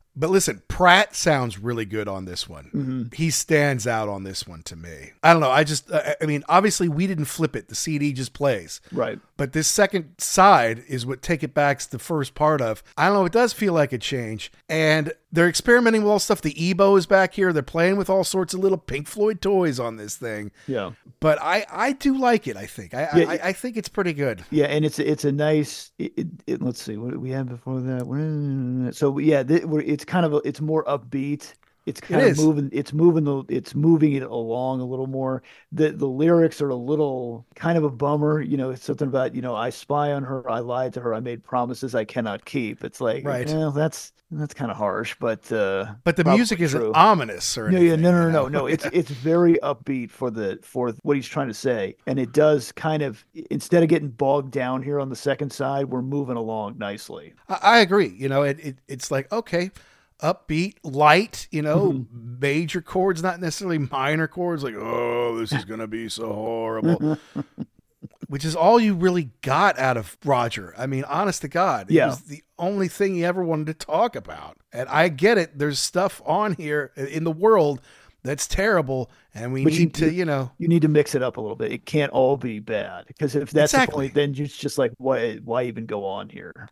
Speaker 3: But listen, Pratt sounds really good on this one.
Speaker 5: Mm-hmm.
Speaker 3: He stands out on this one to me. I don't know. I just, uh, I mean, obviously we didn't flip it. The C D just plays.
Speaker 5: Right.
Speaker 3: But this second side is what Take It Back's the first part of. I don't know. It does feel like a change. And they're experimenting with all stuff. The Ebo is back here. They're playing with all sorts of little Pink Floyd toys on this thing.
Speaker 5: Yeah.
Speaker 3: But I, I do like it, I think. I,
Speaker 5: Yeah.
Speaker 3: I, I think it's pretty good.
Speaker 5: Yeah, and it's it's a nice. It, it, it- let's see what did we had before that. So yeah, th- we're- it's kind of a, it's more upbeat. It's kind
Speaker 3: It
Speaker 5: of
Speaker 3: is.
Speaker 5: moving. It's moving the. It's moving it along a little more. The the lyrics are a little kind of a bummer. You know, it's something about you know I spy on her, I lied to her, I made promises I cannot keep. It's like,
Speaker 3: Right.
Speaker 5: well, that's that's kind of harsh, but uh,
Speaker 3: But the
Speaker 5: probably
Speaker 3: music isn't
Speaker 5: true.
Speaker 3: ominous or
Speaker 5: No,
Speaker 3: anything.
Speaker 5: yeah, no, no,
Speaker 3: you
Speaker 5: no,
Speaker 3: know?
Speaker 5: no, no. It's it's very upbeat for the for what he's trying to say, and it does kind of instead of getting bogged down here on the second side, we're moving along nicely.
Speaker 3: I, I agree. You know, it, it it's like, okay, upbeat, light, you know,
Speaker 5: Mm-hmm.
Speaker 3: major chords, not necessarily minor chords, like, oh, this is going to be so horrible. Which is all you really got out of Roger. I mean, honest to God, it
Speaker 5: Yeah.
Speaker 3: was the only thing he ever wanted to talk about. And I get it. There's stuff on here in the world that's terrible, and we
Speaker 5: But
Speaker 3: need
Speaker 5: you-
Speaker 3: to, you know,
Speaker 5: You need to mix it up a little bit. It can't all be bad because if that's
Speaker 3: Exactly.
Speaker 5: the point, then it's just like why why even go on here?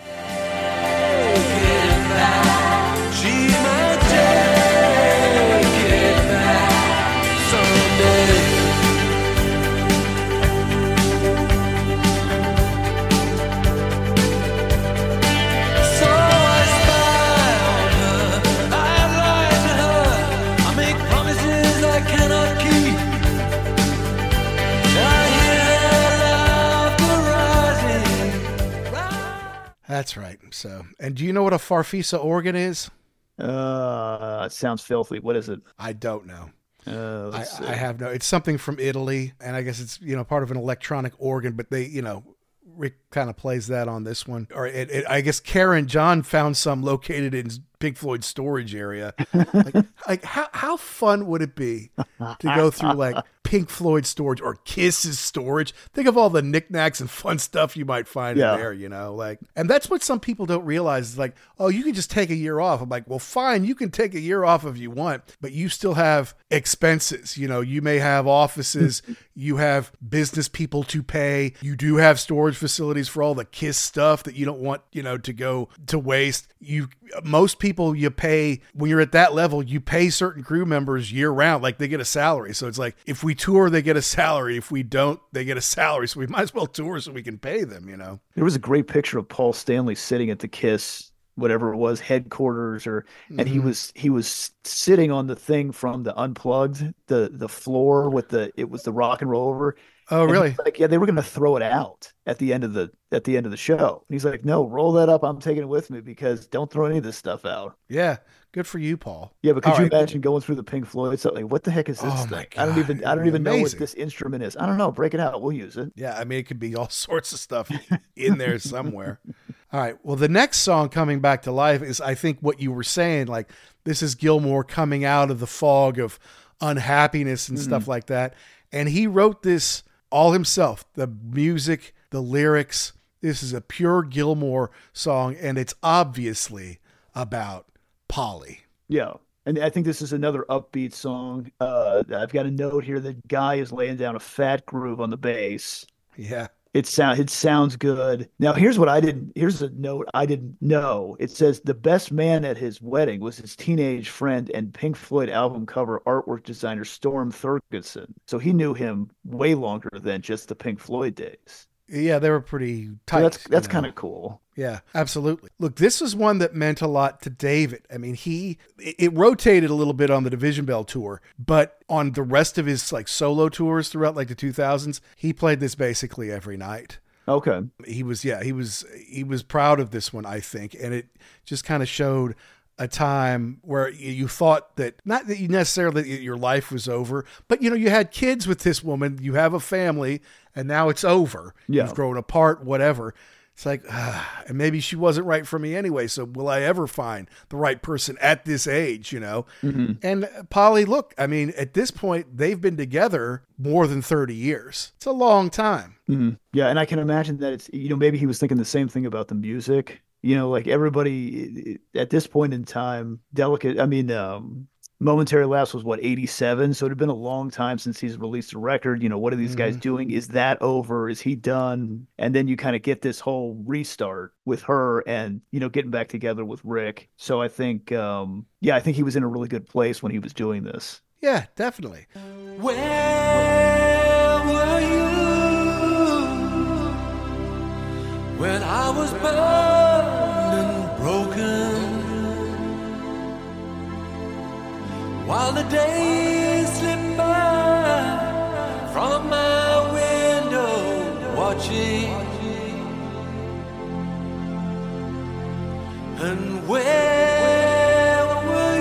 Speaker 8: She might take it back someday. So I spy on her, I lie to her, I make promises I cannot keep. I hear laughter rising.
Speaker 3: that's right. So, and do you know what a Farfisa organ is?
Speaker 5: Uh, it sounds filthy. What is it?
Speaker 3: I don't know.
Speaker 5: Uh,
Speaker 3: I,
Speaker 5: let's see.
Speaker 3: I have no. It's something from Italy, and I guess it's you know part of an electronic organ. But they, you know, Rick kind of plays that on this one. Or it, it, I guess Karen John found some located in Pink Floyd's storage area. Like, like how how fun would it be to go through like Pink Floyd storage or Kiss's storage? Think of all the knickknacks and fun stuff you might find
Speaker 5: Yeah.
Speaker 3: in there. You know, like, and that's what some people don't realize. Is like, oh, you can just take a year off. I'm like, well, fine, you can take a year off if you want, but you still have expenses. You know, you may have offices, you have business people to pay, you do have storage facilities for all the Kiss stuff that you don't want, you know, to go to waste. You, most people you pay when you're at that level, you pay certain crew members year round, like they get a salary. So it's like, if we tour, they get a salary. If we don't, they get a salary. So we might as well tour so we can pay them, you know?
Speaker 5: There was a great picture of Paul Stanley sitting at the Kiss, whatever it was, headquarters, or and he
Speaker 3: Mhm.
Speaker 5: was he was sitting on the thing from the Unplugged, the the floor with the it was the Rock and Roll Over.
Speaker 3: Oh,
Speaker 5: And he's
Speaker 3: really?
Speaker 5: like, yeah, they were going to throw it out at the end of the at the end of the show. And he's like, no, roll that up. I'm taking it with me because don't throw any of this stuff out.
Speaker 3: Yeah. Good for you, Paul.
Speaker 5: Yeah, but could
Speaker 3: All
Speaker 5: you
Speaker 3: right.
Speaker 5: imagine going through the Pink Floyd stuff? Like, what the heck is this
Speaker 3: Oh,
Speaker 5: stuff?
Speaker 3: my
Speaker 5: I don't
Speaker 3: God,
Speaker 5: even I don't
Speaker 3: it'd be
Speaker 5: even know what
Speaker 3: amazing.
Speaker 5: this instrument is. I don't know. Break it out. We'll use it.
Speaker 3: Yeah, I mean, it could be all sorts of stuff in there somewhere. All right. Well, the next song coming back to life is, I think, what you were saying. Like, this is Gilmour coming out of the fog of unhappiness and stuff like that. And he wrote this all himself. The music, the lyrics. This is a pure Gilmour song, and it's obviously about Polly.
Speaker 5: Yeah. And I think this is another upbeat song. Uh, I've got a note here. The guy is laying down a fat groove on the bass.
Speaker 3: Yeah.
Speaker 5: It sound it sounds good. Now here's what I didn't. Here's a note I didn't know. It says the best man at his wedding was his teenage friend and Pink Floyd album cover artwork designer Storm Thurgeson. So he knew him way longer than just the Pink Floyd days.
Speaker 3: Yeah, they were pretty tight.
Speaker 5: So that's
Speaker 3: you
Speaker 5: that's
Speaker 3: know.
Speaker 5: kind of cool.
Speaker 3: Yeah, absolutely. Look, this was one that meant a lot to David. I mean, he, it it rotated a little bit on the Division Bell tour, but on the rest of his like solo tours throughout like the two thousands, he played this basically every night.
Speaker 5: Okay.
Speaker 3: He was, yeah, he was, he was proud of this one, I think. And it just kind of showed a time where you thought that, not that you necessarily, that your life was over, but you know, you had kids with this woman, you have a family, and now it's over.
Speaker 5: Yeah.
Speaker 3: You've grown apart, whatever. It's like, ah, and maybe she wasn't right for me anyway. So will I ever find the right person at this age, you know?
Speaker 5: Mm-hmm.
Speaker 3: And Polly, look, I mean, at this point, they've been together more than thirty years. It's a long time.
Speaker 5: Mm-hmm. Yeah, and I can imagine that it's, you know, maybe he was thinking the same thing about the music. You know, like everybody at this point in time, Delicate, I mean, um, Momentary Lapse was what, eighty-seven? So it had been a long time since he's released a record. You know, what are these mm-hmm. guys doing? Is that over? Is he done? And then you kind of get this whole restart with her and, you know, getting back together with Rick. So I think, um, yeah, I think he was in a really good place when he was doing this.
Speaker 3: Yeah, definitely.
Speaker 8: Where were you when I was burned and broken? While the days slip by from my window watching, and where were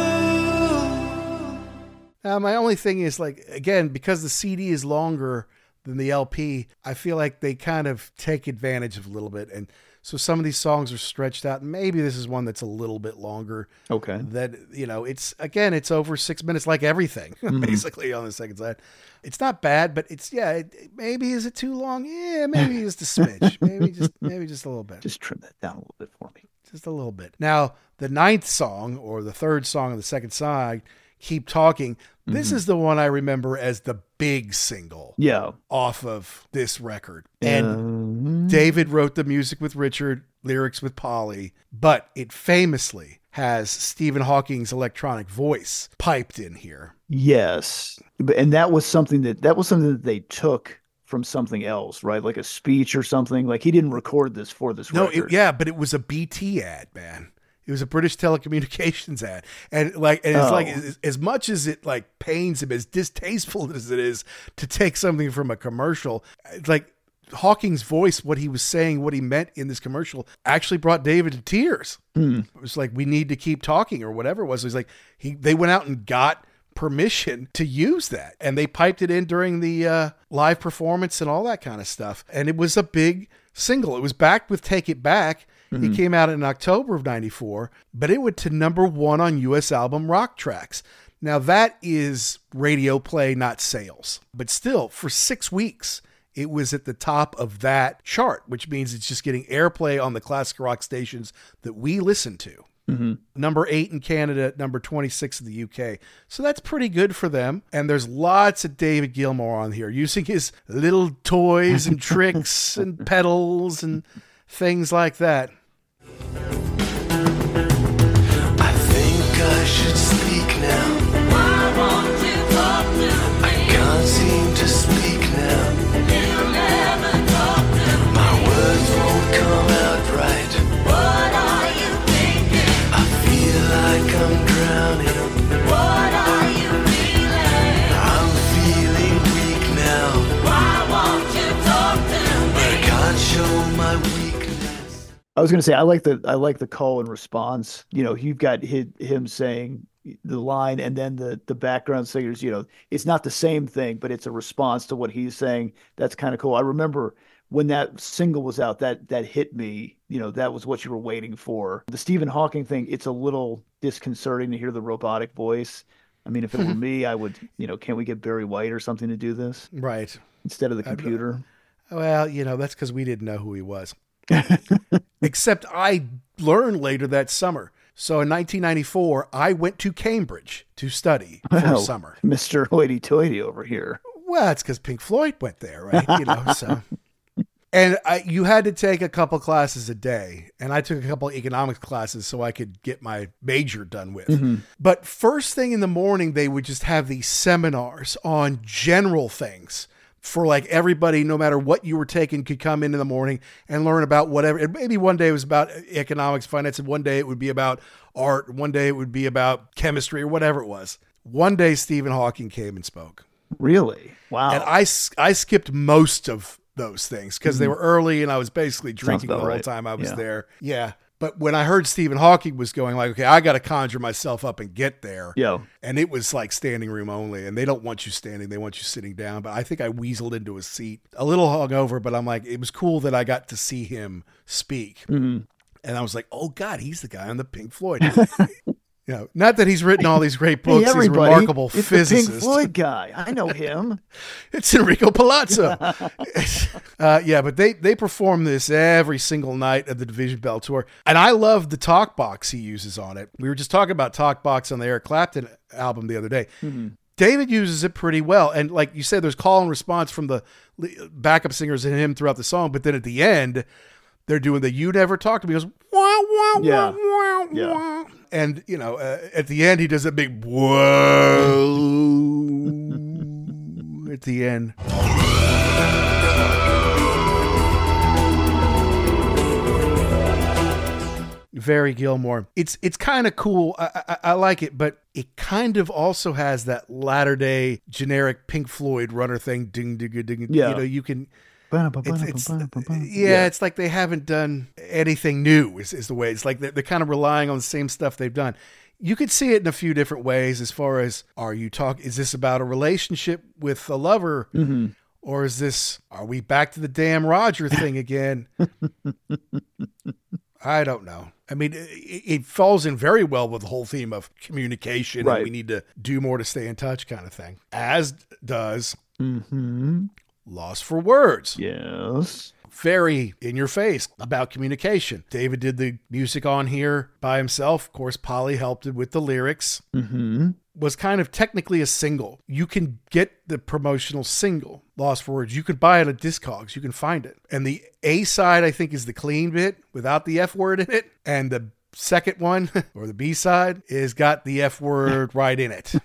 Speaker 8: you?
Speaker 3: Uh, my only thing is, like, again, because the C D is longer than the L P, I feel like they kind of take advantage of a little bit. And so some of these songs are stretched out. Maybe this is one that's a little bit longer.
Speaker 5: Okay.
Speaker 3: That, you know, it's, again, it's over six minutes like everything, mm-hmm. basically, on the second side. It's not bad, but it's, yeah, it, maybe is it too long? Yeah, maybe just a smidge. maybe just maybe just a little bit.
Speaker 5: Just trim that down a little bit for me.
Speaker 3: Just a little bit. Now, the ninth song, or the third song on the second side, Keep Talking, this mm-hmm. is the one I remember as the big single
Speaker 5: yeah.
Speaker 3: off of this record. And um, David wrote the music with Richard, lyrics with Polly, but it famously has Stephen Hawking's electronic voice piped in here.
Speaker 5: Yes. And that was something that that was something that they took from something else, right? Like a speech or something. Like he didn't record this for this
Speaker 3: no,
Speaker 5: record.
Speaker 3: It, yeah, but it was a B T ad, man. It was a British telecommunications ad. And like, and it's oh. like, as, as much as it like pains him, as distasteful as it is to take something from a commercial, it's like Hawking's voice, what he was saying, what he meant in this commercial actually brought David to tears.
Speaker 5: Mm.
Speaker 3: It was like, we need to keep talking or whatever it was. It was like, he, they went out and got permission to use that. And they piped it in during the uh, live performance and all that kind of stuff. And it was a big single. It was backed with Take It Back. Mm-hmm. It came out in October of ninety-four, but it went to number one on U S album Rock Tracks. Now that is radio play, not sales, but still for six weeks, it was at the top of that chart, which means it's just getting airplay on the classic rock stations that we listen to.
Speaker 5: Mm-hmm.
Speaker 3: Number eight in Canada, number twenty-six in the U K. So that's pretty good for them. And there's lots of David Gilmour on here using his little toys and tricks and pedals and things like that.
Speaker 8: I think I should speak now. Why won't you talk to me? I can't seem to speak now. You'll never talk to me. My words won't come out right. What are you thinking? I feel like I'm drowning. What are you feeling? I'm feeling weak now. Why won't you talk to me? But I can't show my weakness.
Speaker 5: I was going to say, I like the, I like the call and response. You know, you've got his, him saying the line and then the, the background singers, you know, it's not the same thing, but it's a response to what he's saying. That's kind of cool. I remember when that single was out, that, that hit me, you know, that was what you were waiting for. The Stephen Hawking thing, it's a little disconcerting to hear the robotic voice. I mean, if it were me, I would, you know, can't we get Barry White or something to do this?
Speaker 3: Right.
Speaker 5: Instead of the computer.
Speaker 3: Well, you know, that's because we didn't know who he was. Except I learned later that summer. So in nineteen ninety-four, I went to Cambridge to study for
Speaker 5: well,
Speaker 3: a summer.
Speaker 5: Mister Hoity-toity over here.
Speaker 3: Well, it's because Pink Floyd went there, right? You know, so. And I, you had to take a couple classes a day, and I took a couple economics classes so I could get my major done with.
Speaker 5: Mm-hmm.
Speaker 3: But first thing in the morning, they would just have these seminars on general things. For like everybody, no matter what you were taking, could come in in the morning and learn about whatever. And maybe one day it was about economics, finance, and one day it would be about art. One day it would be about chemistry or whatever it was. One day Stephen Hawking came and spoke.
Speaker 5: Really? Wow.
Speaker 3: And I, I skipped most of those things because mm-hmm. they were early and I was basically drinking the whole
Speaker 5: right.
Speaker 3: time I was
Speaker 5: yeah.
Speaker 3: there. Yeah. But when I heard Stephen Hawking was going like, okay, I got to conjure myself up and get there.
Speaker 5: Yeah.
Speaker 3: And it was like standing room only. And they don't want you standing. They want you sitting down. But I think I weaseled into a seat a little hungover, but I'm like, it was cool that I got to see him speak.
Speaker 5: Mm-hmm.
Speaker 3: And I was like, oh God, he's the guy on the Pink Floyd. You know, not that he's written all these great books.
Speaker 5: Hey,
Speaker 3: he's a
Speaker 5: everybody,
Speaker 3: remarkable
Speaker 5: it's
Speaker 3: physicist.
Speaker 5: the Pink Floyd guy. I know him.
Speaker 3: It's Enrico Palazzo. uh, yeah, but they they perform this every single night of the Division Bell tour, and I love the talk box he uses on it. We were just talking about talk box on the Eric Clapton album the other day. Mm-hmm. David uses it pretty well, and like you said, there's call and response from the backup singers and him throughout the song, but then at the end, they're doing the "You Never Talk to Me." He goes wah wah
Speaker 5: yeah.
Speaker 3: wah wah
Speaker 5: yeah.
Speaker 3: wah. And, you know, uh, at the end, he does a big whoa at the end. Very Gilmore. It's it's kind of cool. I, I, I like it, but it kind of also has that latter day generic Pink Floyd runner thing. Ding, ding, ding.
Speaker 5: Yeah.
Speaker 3: You know, you can... It's, it's, yeah, yeah, it's like they haven't done anything new is, is the way. It's like they're, they're kind of relying on the same stuff they've done. You could see it in a few different ways as far as, are you talking, is this about a relationship with a lover? Mm-hmm. Or is this, are we back to the damn Roger thing again? I don't know. I mean, it, it falls in very well with the whole theme of communication.
Speaker 5: Right.
Speaker 3: And we need to do more to stay in touch kind of thing. As does...
Speaker 5: Mm-hmm.
Speaker 3: Lost for Words.
Speaker 5: Yes.
Speaker 3: Very in your face about communication. David did the music on here by himself. Of course, Polly helped him with the lyrics.
Speaker 5: Mm-hmm.
Speaker 3: Was kind of technically a single. You can get the promotional single, Lost for Words. You can buy it at Discogs. You can find it. And the A side, I think, is the clean bit without the F word in it. And the second one, or the B side, is got the F word right in it.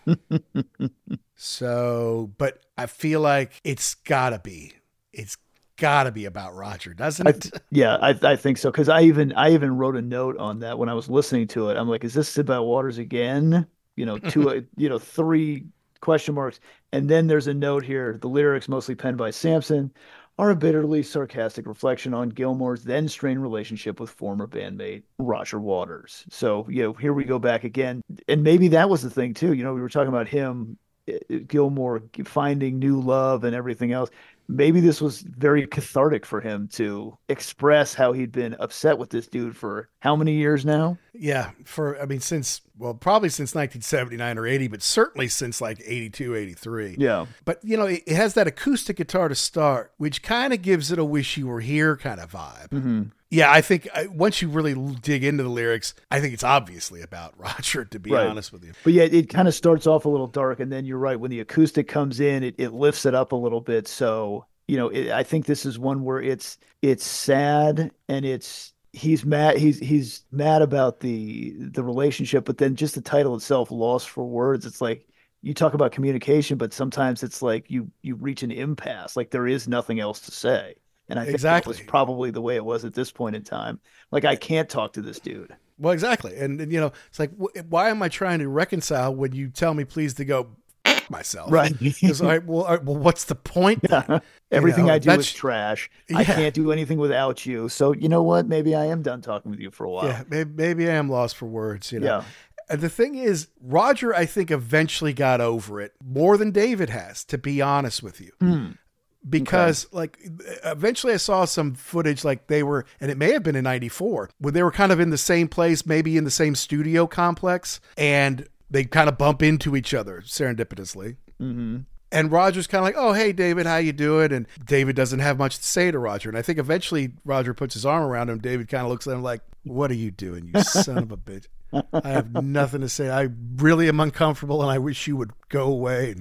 Speaker 3: So, but I feel like it's gotta be, it's gotta be about Roger, doesn't it?
Speaker 5: I, yeah, I, I think so. Cause I even, I even wrote a note on that when I was listening to it. I'm like, is this about Waters again? You know, two, uh, you know, three question marks. And then there's a note here. The lyrics, mostly penned by Sampson, are a bitterly sarcastic reflection on Gilmore's then strained relationship with former bandmate Roger Waters. So, you know, here we go back again. And maybe that was the thing too. You know, we were talking about him, Gilmore finding new love and everything else. Maybe this was very cathartic for him to express how he'd been upset with this dude for how many years now?
Speaker 3: Yeah, for, I mean, since, well, probably since nineteen seventy-nine or eighty, but certainly since like eighty-two, eighty-three.
Speaker 5: Yeah.
Speaker 3: But, you know, it, it has that acoustic guitar to start, which kind of gives it a Wish You Were Here kind of vibe.
Speaker 5: Mm-hmm.
Speaker 3: Yeah, I think I, once you really dig into the lyrics, I think it's obviously about Roger, to be
Speaker 5: right.
Speaker 3: honest with you.
Speaker 5: But yeah, it kind of starts off a little dark, and then you're right, when the acoustic comes in, it, it lifts it up a little bit. So, you know, it, I think this is one where it's it's sad, and it's he's mad he's he's mad about the the relationship, but then just the title itself, Lost for Words, it's like you talk about communication, but sometimes it's like you you reach an impasse, like there is nothing else to say. And I think
Speaker 3: exactly.
Speaker 5: that was probably the way it was at this point in time. Like, I can't talk to this dude.
Speaker 3: Well, exactly. And, and you know, it's like, wh- why am I trying to reconcile when you tell me please to go myself?
Speaker 5: Right.
Speaker 3: Because, all right, well, all right, well, what's the point?
Speaker 5: Yeah. Everything
Speaker 3: know,
Speaker 5: I do is trash.
Speaker 3: Yeah.
Speaker 5: I can't do anything without you. So, you know what? Maybe I am done talking with you for a while.
Speaker 3: Yeah, maybe, maybe I am lost for words, you know.
Speaker 5: Yeah.
Speaker 3: And the thing is, Roger, I think, eventually got over it more than David has, to be honest with you.
Speaker 5: Mm.
Speaker 3: Because
Speaker 5: okay.
Speaker 3: like eventually I saw some footage like they were, and it may have been in ninety-four, when they were kind of in the same place, maybe in the same studio complex, and they kind of bump into each other serendipitously.
Speaker 5: Mm-hmm.
Speaker 3: And Roger's kind of like, oh, hey, David, how you doing? And David doesn't have much to say to Roger. And I think eventually Roger puts his arm around him. David kind of looks at him like, what are you doing, you son of a bitch? I have nothing to say. I really am uncomfortable, and I wish you would go away.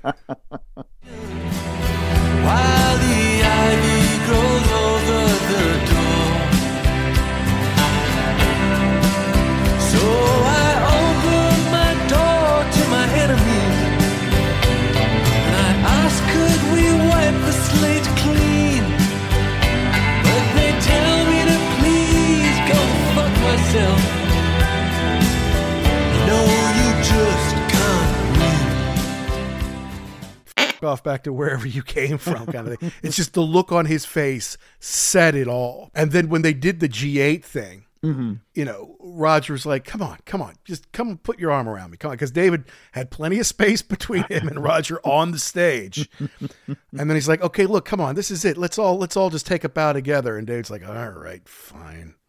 Speaker 8: While the ivy grows over the door, so I open my door to my enemies, and I ask, could we wipe the slate clean? But they tell me to please go fuck myself. No, you just can't win.
Speaker 3: Off back to wherever you came from kind of thing. It's just the look on his face said it all. And then when they did the G eight thing, mm-hmm. you know, Roger's like, come on, come on, just come put your arm around me. Come on. Because David had plenty of space between him and Roger on the stage. And then he's like, okay, look, come on, this is it. Let's all, let's all just take a bow together. And David's like, all right, fine.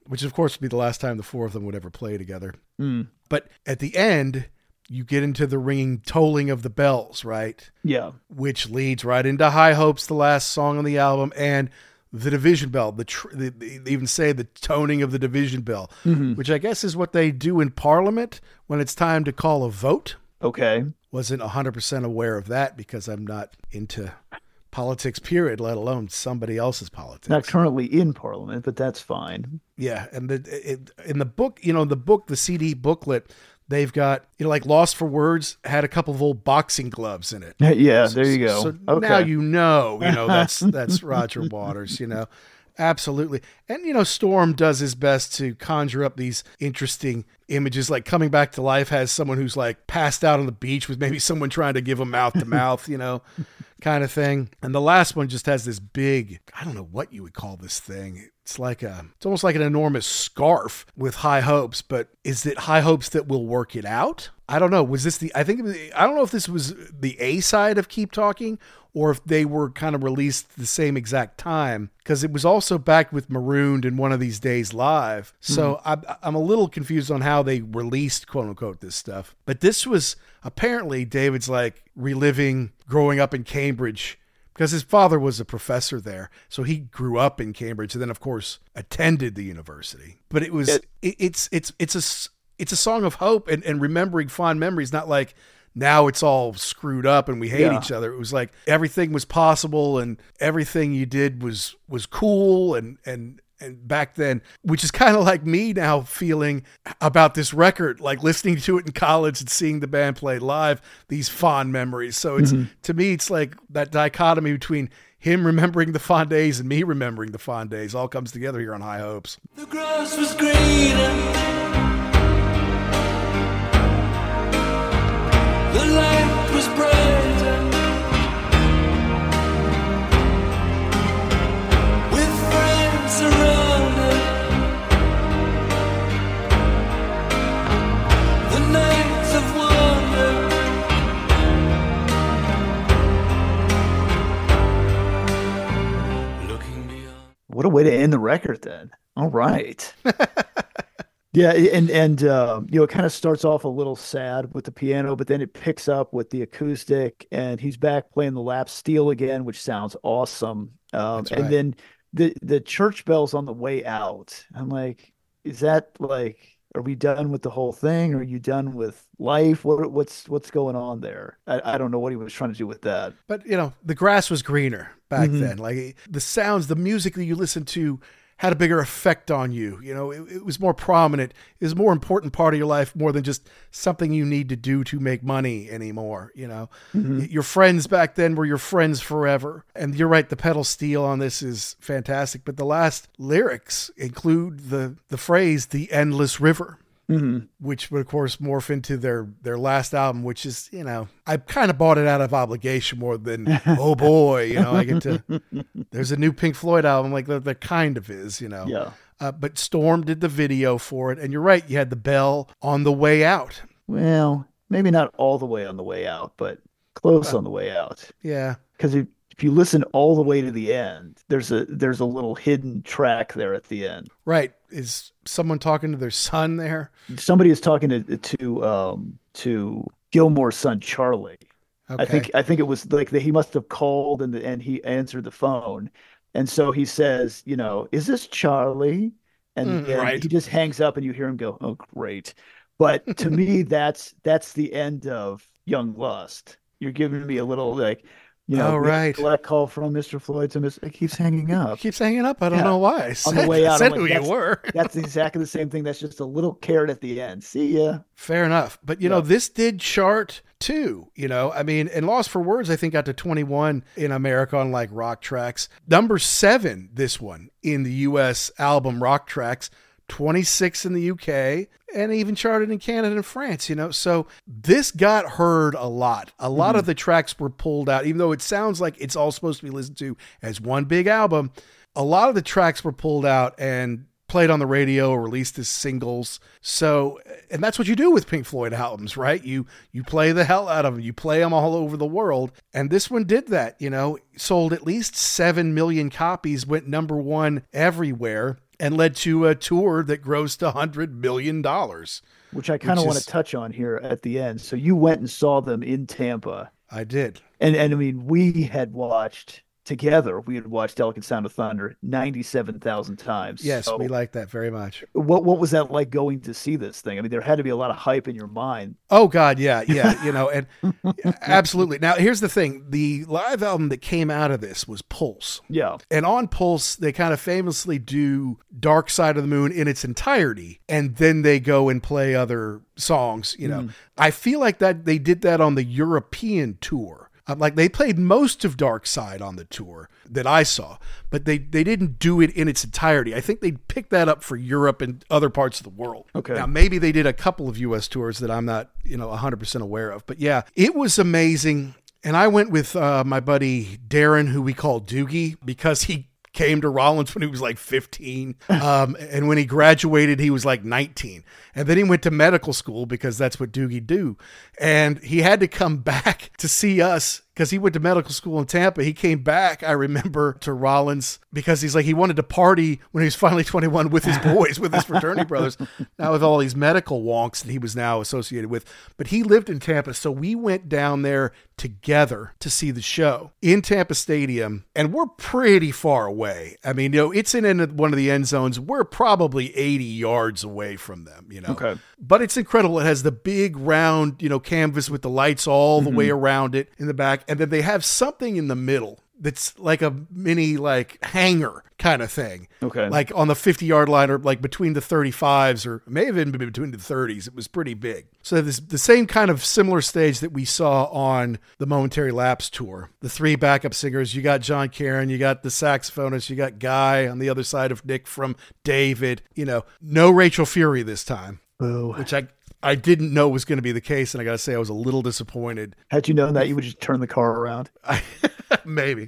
Speaker 3: which of course would be the last time the four of them would ever play together.
Speaker 5: Mm.
Speaker 3: But at the end, you get into the ringing, tolling of the bells, right?
Speaker 5: Yeah.
Speaker 3: Which leads right into High Hopes, the last song on the album, and the division bell. The, tr- the They even say the toning of the division bell,
Speaker 5: mm-hmm.
Speaker 3: which I guess is what they do in Parliament when it's time to call a vote.
Speaker 5: Okay.
Speaker 3: Wasn't one hundred percent aware of that because I'm not into politics, period, let alone somebody else's politics.
Speaker 5: Not currently in Parliament, but that's fine.
Speaker 3: Yeah, and the it, in the book, you know, the book, the C D booklet, they've got, you know, like Lost for Words had a couple of old boxing gloves in it.
Speaker 5: Yeah,
Speaker 3: so,
Speaker 5: there you go.
Speaker 3: So
Speaker 5: okay.
Speaker 3: now you know, you know, that's that's Roger Waters, you know. Absolutely. And, you know, Storm does his best to conjure up these interesting images, like Coming Back to Life has someone who's like passed out on the beach with maybe someone trying to give him mouth to mouth, you know, kind of thing. And the last one just has this big, I don't know what you would call this thing. It's like a, it's almost like an enormous scarf with high hopes, but is it high hopes that will work it out? I don't know. Was this the, I think, it was, I don't know if this was the A side of Keep Talking or if they were kind of released the same exact time, because it was also backed with Marooned in One of These Days Live. So mm-hmm. I'm, I'm a little confused on how they released, quote unquote, this stuff. But this was apparently David's like reliving growing up in Cambridge, because his father was a professor there. So he grew up in Cambridge and then, of course, attended the university. But it was, it, it, it's, it's, it's a, it's a song of hope and, and remembering fond memories, not like, now it's all screwed up and we hate
Speaker 5: yeah.
Speaker 3: each other. It was like everything was possible and everything you did was was cool and and and back then, which is kind of like me now feeling about this record, like listening to it in college and seeing the band play live, these fond memories. So it's mm-hmm. to me, it's like that dichotomy between him remembering the fond days and me remembering the fond days all comes together here on High Hopes.
Speaker 8: The grass was greener. The light was brighter, with friends around it. The nights of wonder. Looking beyond.
Speaker 5: What a way to end the record then. All right. Yeah, and and uh, you know, it kind of starts off a little sad with the piano, but then it picks up with the acoustic, and he's back playing the lap steel again, which sounds awesome. Um,
Speaker 3: right.
Speaker 5: And then the the church bells on the way out. I'm like, is that like, are we done with the whole thing? Are you done with life? What what's what's going on there? I, I don't know what he was trying to do with that.
Speaker 3: But you know, the grass was greener back
Speaker 5: Mm-hmm.
Speaker 3: then. Like the sounds, the music that you listen to had a bigger effect on you. You know, it, it was more prominent. It was a more important part of your life, more than just something you need to do to make money anymore. You know,
Speaker 5: Mm-hmm.
Speaker 3: your friends back then were your friends forever. And you're right. The pedal steel on this is fantastic, but the last lyrics include the, the phrase, the endless river.
Speaker 5: Mm-hmm.
Speaker 3: Which would, of course, morph into their, their last album, which is, you know, I kind of bought it out of obligation more than, oh boy, you know, I get to, there's a new Pink Floyd album, like that kind of is, you know.
Speaker 5: Yeah.
Speaker 3: Uh, but Storm did the video for it. And you're right, you had the bell on the way out.
Speaker 5: Well, maybe not all the way on the way out, but close
Speaker 3: Uh,
Speaker 5: on the way out.
Speaker 3: Yeah.
Speaker 5: Because if, if you listen all the way to the end, there's a there's a little hidden track there at the end.
Speaker 3: Right. Is someone talking to their son there?
Speaker 5: Somebody is talking to to um to Gilmore's son Charlie.
Speaker 3: Okay.
Speaker 5: I think I think it was like that he must have called and the, and he answered the phone, and so he says, you know, is this Charlie? And,
Speaker 3: Mm,
Speaker 5: and
Speaker 3: right.
Speaker 5: he just hangs up, and you hear him go, oh great. But to me, that's that's the end of Young Lust. You're giving me a little like. You know,
Speaker 3: Oh,
Speaker 5: we had a
Speaker 3: right.
Speaker 5: collect call from Mister Floyd to Mister It keeps hanging up.
Speaker 3: Keeps hanging up. I don't
Speaker 5: Yeah.
Speaker 3: know why. I
Speaker 5: On
Speaker 3: said,
Speaker 5: the way out,
Speaker 3: I said
Speaker 5: I'm
Speaker 3: who
Speaker 5: like,
Speaker 3: you
Speaker 5: that's-
Speaker 3: were.
Speaker 5: That's exactly the same thing. That's just a little carrot at the end. See ya.
Speaker 3: Fair enough. But, you know,
Speaker 5: Yeah.
Speaker 3: this did chart too, you know, I mean, and Lost for Words, I think got to twenty-one in America on like Rock Tracks. Number seven, this one in the U S album Rock Tracks, twenty-six in the U K, and even charted in Canada and France, you know. So this got heard a lot. A lot
Speaker 5: Mm-hmm.
Speaker 3: of the tracks were pulled out, even though it sounds like it's all supposed to be listened to as one big album. A lot of the tracks were pulled out and played on the radio or released as singles. So, and that's what you do with Pink Floyd albums, right? You you play the hell out of them. You play them all over the world. And this one did that, you know, sold at least seven million copies, went number one everywhere. and led to a tour that grossed one hundred million dollars.
Speaker 5: Which I kind of want to touch on here at the end. So you went and saw them in Tampa.
Speaker 3: I did.
Speaker 5: And, and I mean, we had watched together, we had watched Delicate Sound of Thunder ninety-seven thousand times.
Speaker 3: Yes,
Speaker 5: so
Speaker 3: we like that very much.
Speaker 5: What what was that like going to see this thing? I mean, there had to be a lot of hype in your mind.
Speaker 3: Oh God, yeah, yeah, you know, and absolutely. Now, here's the thing: the live album that came out of this was Pulse.
Speaker 5: Yeah,
Speaker 3: and on Pulse, they kind of famously do Dark Side of the Moon in its entirety, and then they go and play other songs. You know, mm. I feel like that they did that on the European tour. Um, like they played most of Dark Side on the tour that I saw, but they, they didn't do it in its entirety. I think they picked that up for Europe and other parts of the world.
Speaker 5: Okay.
Speaker 3: Now, maybe they did a couple of U S tours that I'm not, you know, one hundred percent aware of. But yeah, it was amazing. And I went with uh, my buddy Darren, who we call Doogie, because he came to Rollins when he was like fifteen. Um, and when he graduated, he was like nineteen. And then he went to medical school because that's what Doogie do. And he had to come back to see us because he went to medical school in Tampa. He came back, I remember, to Rollins because he's like, he wanted to party when he was finally twenty-one with his boys, with his fraternity brothers, now with all these medical wonks that he was now associated with. But he lived in Tampa. So we went down there together to see the show in Tampa Stadium. And we're pretty far away. I mean, you know, it's in, in one of the end zones. We're probably eighty yards away from them, you know.
Speaker 5: Okay.
Speaker 3: But it's incredible. It has the big round, you know, canvas with the lights all the mm-hmm. way around it in the back. And then they have something in the middle that's like a mini like hangar kind of thing.
Speaker 5: Okay.
Speaker 3: Like on the fifty yard line or like between the thirty-fives or may have even been between the thirties. It was pretty big. So this the same kind of similar stage that we saw on the Momentary Lapse tour. The three backup singers, you got John Karen, you got the saxophonist, you got Guy on the other side of Nick from David, you know, no Rachel Fury this time.
Speaker 5: Boo.
Speaker 3: Which I I didn't know was going to be the case, and I got to say I was a little disappointed.
Speaker 5: Had you known that, you would just turn the car around.
Speaker 3: I, maybe.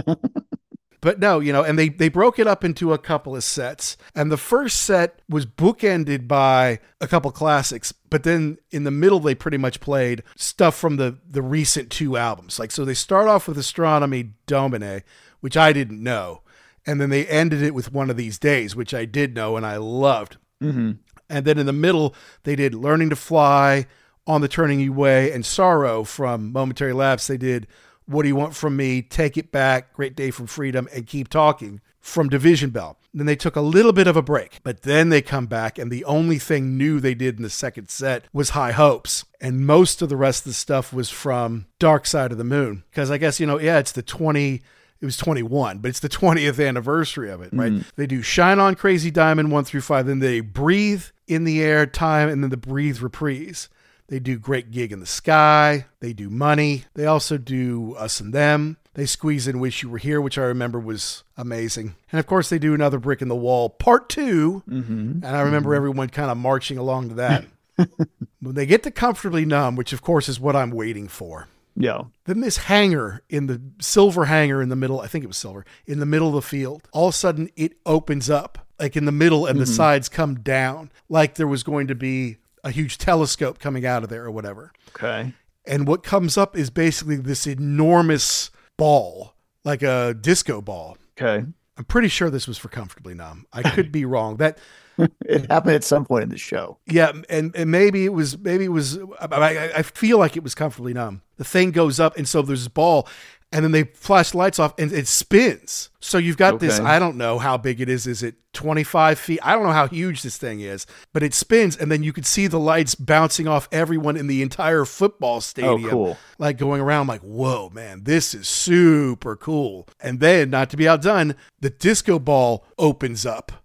Speaker 3: But no, you know, and they, they broke it up into a couple of sets. And the first set was bookended by a couple classics. But then in the middle, they pretty much played stuff from the, the recent two albums. Like, so they start off with Astronomy Domine, which I didn't know. And then they ended it with One of These Days, which I did know and I loved.
Speaker 5: Mm-hmm.
Speaker 3: And then in the middle, they did Learning to Fly, On the Turning You Way, and Sorrow from Momentary Lapse. They did What Do You Want From Me, Take It Back, Great Day from Freedom, and Keep Talking from Division Bell. Then they took a little bit of a break, but then they come back, and the only thing new they did in the second set was High Hopes. And most of the rest of the stuff was from Dark Side of the Moon. Because I guess, you know, yeah, it's the twenty... It was twenty-one, but it's the twentieth anniversary of it, right? Mm. They do Shine On Crazy Diamond one through five. Then they Breathe in the Air, Time, and then the Breathe reprise. They do Great Gig in the Sky. They do Money. They also do Us and Them. They squeeze in Wish You Were Here, which I remember was amazing. And of course, they do Another Brick in the Wall, part two.
Speaker 5: Mm-hmm.
Speaker 3: And I remember mm-hmm. everyone kind of marching along to that. When they get to Comfortably Numb, which of course is what I'm waiting for.
Speaker 5: Yeah.
Speaker 3: Then this hanger in the silver hanger in the middle, I think it was silver, in the middle of the field, all of a sudden it opens up like in the middle and mm-hmm. the sides come down like there was going to be a huge telescope coming out of there or whatever.
Speaker 5: Okay.
Speaker 3: And what comes up is basically this enormous ball, like a disco ball.
Speaker 5: Okay.
Speaker 3: I'm pretty sure this was for Comfortably Numb. I could be wrong. That
Speaker 5: it happened at some point in the show.
Speaker 3: Yeah, and, and maybe it was maybe it was. I, I feel like it was Comfortably Numb. The thing goes up, and so there's this ball, and then they flash the lights off, and it spins. So you've got okay. this. I don't know how big it is. Is it twenty-five feet? I don't know how huge this thing is, but it spins, and then you could see the lights bouncing off everyone in the entire football stadium.
Speaker 5: Oh, cool!
Speaker 3: Like going around, like, whoa, man, this is super cool. And then, not to be outdone, the disco ball opens up.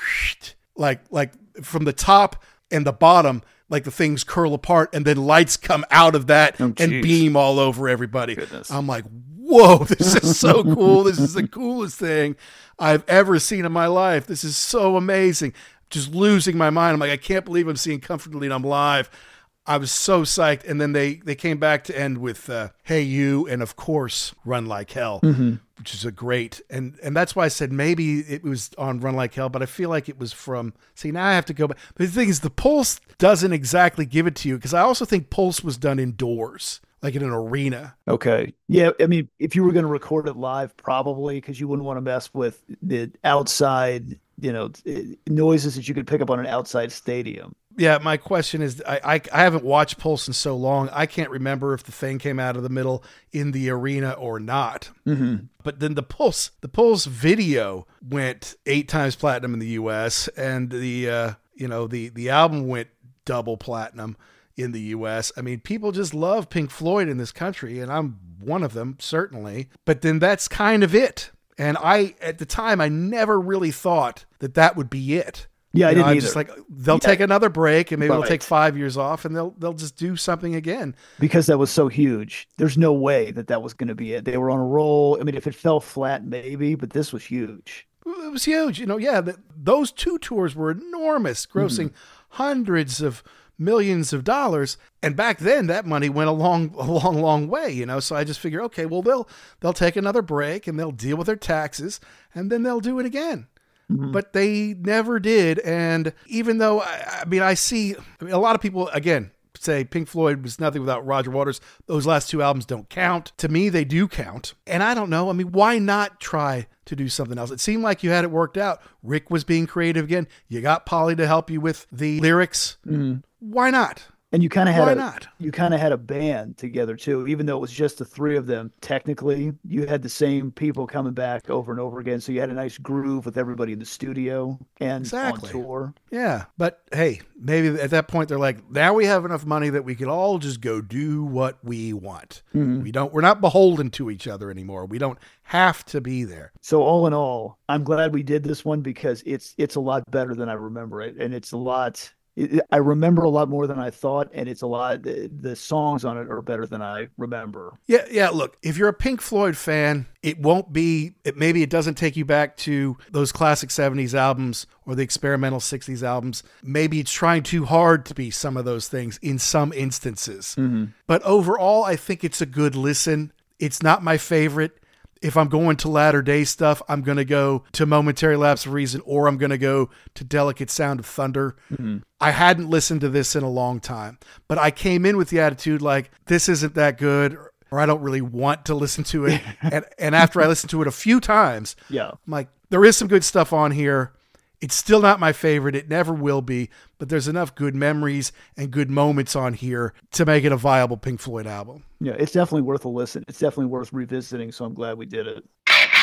Speaker 3: Like, like from the top and the bottom, like the things curl apart and then lights come out of that
Speaker 5: oh,
Speaker 3: and beam all over everybody.
Speaker 5: Goodness.
Speaker 3: I'm like, whoa, this is so cool. This is the coolest thing I've ever seen in my life. This is so amazing. Just losing my mind. I'm like, I can't believe I'm seeing Comfortably Numb live. I was so psyched. And then they, they came back to end with uh, Hey You and, of course, Run Like Hell,
Speaker 5: mm-hmm.
Speaker 3: which is a great. And and that's why I said maybe it was on Run Like Hell, but I feel like it was from, see, now I have to go back. But the thing is, the Pulse doesn't exactly give it to you because I also think Pulse was done indoors, like in an arena.
Speaker 5: Okay. Yeah. I mean, if you were going to record it live, probably because you wouldn't want to mess with the outside you know, noises that you could pick up on an outside stadium.
Speaker 3: Yeah, my question is, I, I I haven't watched Pulse in so long, I can't remember if the thing came out of the middle in the arena or not.
Speaker 5: Mm-hmm.
Speaker 3: But then the Pulse, the Pulse video went eight times platinum in the U S, and the uh, you know the the album went double platinum in the U S. I mean, people just love Pink Floyd in this country, and I'm one of them, certainly. But then that's kind of it. And I, at the time, I never really thought that that would be it.
Speaker 5: Yeah, I
Speaker 3: you know,
Speaker 5: didn't
Speaker 3: I'm
Speaker 5: either.
Speaker 3: just like, they'll
Speaker 5: Yeah.
Speaker 3: take another break, and maybe
Speaker 5: Right.
Speaker 3: they'll take five years off, and they'll they'll just do something again.
Speaker 5: Because that was so huge. There's no way that that was going to be it. They were on a roll. I mean, if it fell flat, maybe, but this was huge.
Speaker 3: It was huge. You know, yeah, the, those two tours were enormous, grossing mm-hmm. hundreds of millions of dollars. And back then that money went a long, a long, long way, you know? So I just figure, okay, well, they'll, they'll take another break and they'll deal with their taxes, and then they'll do it again. Mm-hmm. But they never did. And even though, I, I mean, I see, I mean, a lot of people, again, say Pink Floyd was nothing without Roger Waters. Those last two albums don't count. To me, they do count. And I don't know. I mean, why not try to do something else? It seemed like you had it worked out. Rick was being creative again. You got Polly to help you with the lyrics.
Speaker 5: Mm-hmm.
Speaker 3: Why not?
Speaker 5: And you kind of had
Speaker 3: Why
Speaker 5: a,
Speaker 3: not?
Speaker 5: You kind of had a band together too, even though it was just the three of them. Technically, you had the same people coming back over and over again, so you had a nice groove with everybody in the studio and
Speaker 3: exactly.
Speaker 5: on tour.
Speaker 3: Yeah, but hey, maybe at that point they're like, now we have enough money that we could all just go do what we want. Mm-hmm. We don't. We're not beholden to each other anymore. We don't have to be there.
Speaker 5: So all in all, I'm glad we did this one because it's it's a lot better than I remember it, and it's a lot. I remember a lot more than I thought, and it's a lot. The, the songs on it are better than I remember.
Speaker 3: Yeah, yeah. Look, if you're a Pink Floyd fan, it won't be. It, maybe it doesn't take you back to those classic seventies albums or the experimental sixties albums. Maybe it's trying too hard to be some of those things in some instances.
Speaker 5: Mm-hmm.
Speaker 3: But overall, I think it's a good listen. It's not my favorite. If I'm going to latter day stuff, I'm going to go to Momentary Lapse of Reason, or I'm going to go to Delicate Sound of Thunder.
Speaker 5: Mm-hmm.
Speaker 3: I hadn't listened to this in a long time, but I came in with the attitude like, this isn't that good, or, or I don't really want to listen to it. and, and after I listened to it a few times,
Speaker 5: yeah,
Speaker 3: I'm like, there is some good stuff on here. It's still not my favorite. It never will be, but there's enough good memories and good moments on here to make it a viable Pink Floyd album.
Speaker 5: Yeah, it's definitely worth a listen. It's definitely worth revisiting, so I'm glad we did it.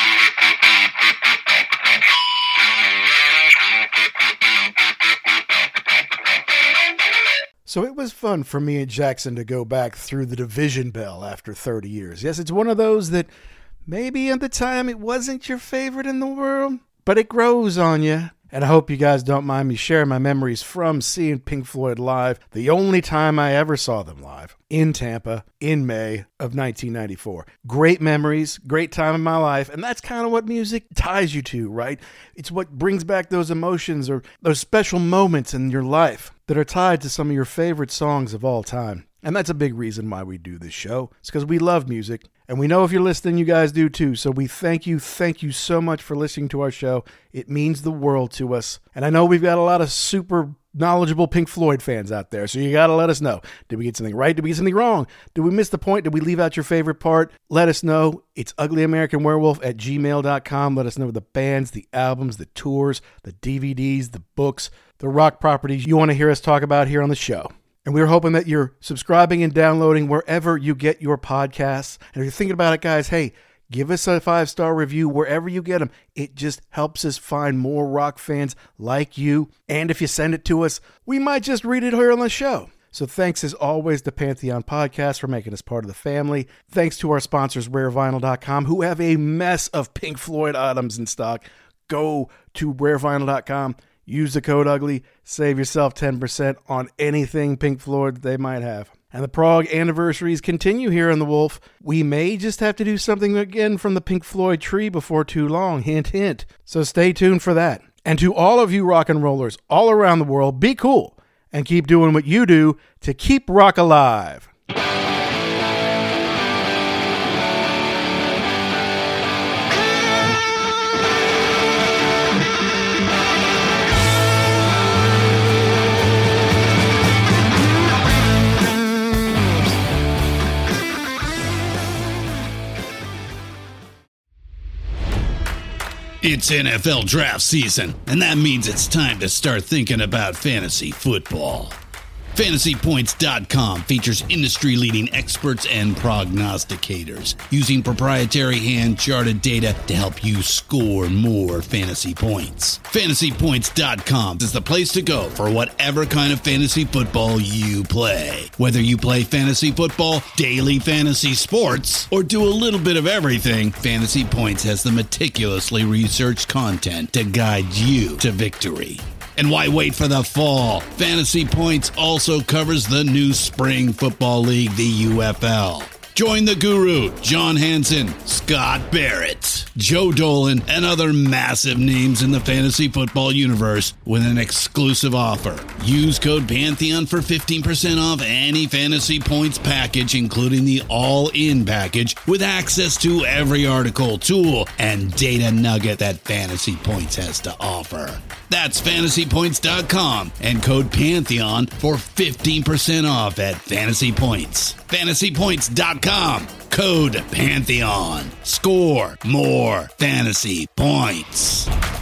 Speaker 3: So it was fun for me and Jackson to go back through the Division Bell after thirty years. Yes, it's one of those that maybe at the time it wasn't your favorite in the world, but it grows on you. And I hope you guys don't mind me sharing my memories from seeing Pink Floyd live, the only time I ever saw them live, in Tampa in May of nineteen ninety-four. Great memories, great time in my life, and that's kind of what music ties you to, right? It's what brings back those emotions or those special moments in your life that are tied to some of your favorite songs of all time. And that's a big reason why we do this show. It's because we love music. And we know if you're listening, you guys do too. So we thank you. Thank you so much for listening to our show. It means the world to us. And I know we've got a lot of super knowledgeable Pink Floyd fans out there. So you got to let us know. Did we get something right? Did we get something wrong? Did we miss the point? Did we leave out your favorite part? Let us know. It's ugly american werewolf at gmail dot com. Let us know the bands, the albums, the tours, the D V Ds, the books, the rock properties you want to hear us talk about here on the show. And we're hoping that you're subscribing and downloading wherever you get your podcasts. And if you're thinking about it, guys, hey, give us a five-star review wherever you get them. It just helps us find more rock fans like you. And if you send it to us, we might just read it here on the show. So thanks as always to Pantheon Podcast for making us part of the family. Thanks to our sponsors, rare vinyl dot com, who have a mess of Pink Floyd items in stock. Go to rare vinyl dot com. Use the code UGLY, save yourself ten percent on anything Pink Floyd they might have. And the Prague anniversaries continue here on The Wolf. We may just have to do something again from the Pink Floyd tree before too long, hint, hint. So stay tuned for that. And to all of you rock and rollers all around the world, be cool and keep doing what you do to keep rock alive.
Speaker 2: It's N F L draft season, and that means it's time to start thinking about fantasy football. Fantasy Points dot com features industry-leading experts and prognosticators using proprietary hand-charted data to help you score more fantasy points. Fantasy Points dot com is the place to go for whatever kind of fantasy football you play. Whether you play fantasy football, daily fantasy sports, or do a little bit of everything, Fantasy Points has the meticulously researched content to guide you to victory. And why wait for the fall? Fantasy Points also covers the new spring football league, the U F L. Join the guru, John Hansen, Scott Barrett, Joe Dolan, and other massive names in the fantasy football universe with an exclusive offer. Use code Pantheon for fifteen percent off any Fantasy Points package, including the all-in package, with access to every article, tool, and data nugget that Fantasy Points has to offer. That's Fantasy Points dot com and code Pantheon for fifteen percent off at Fantasy Points. Fantasy Points dot com, code Pantheon. Score more fantasy points.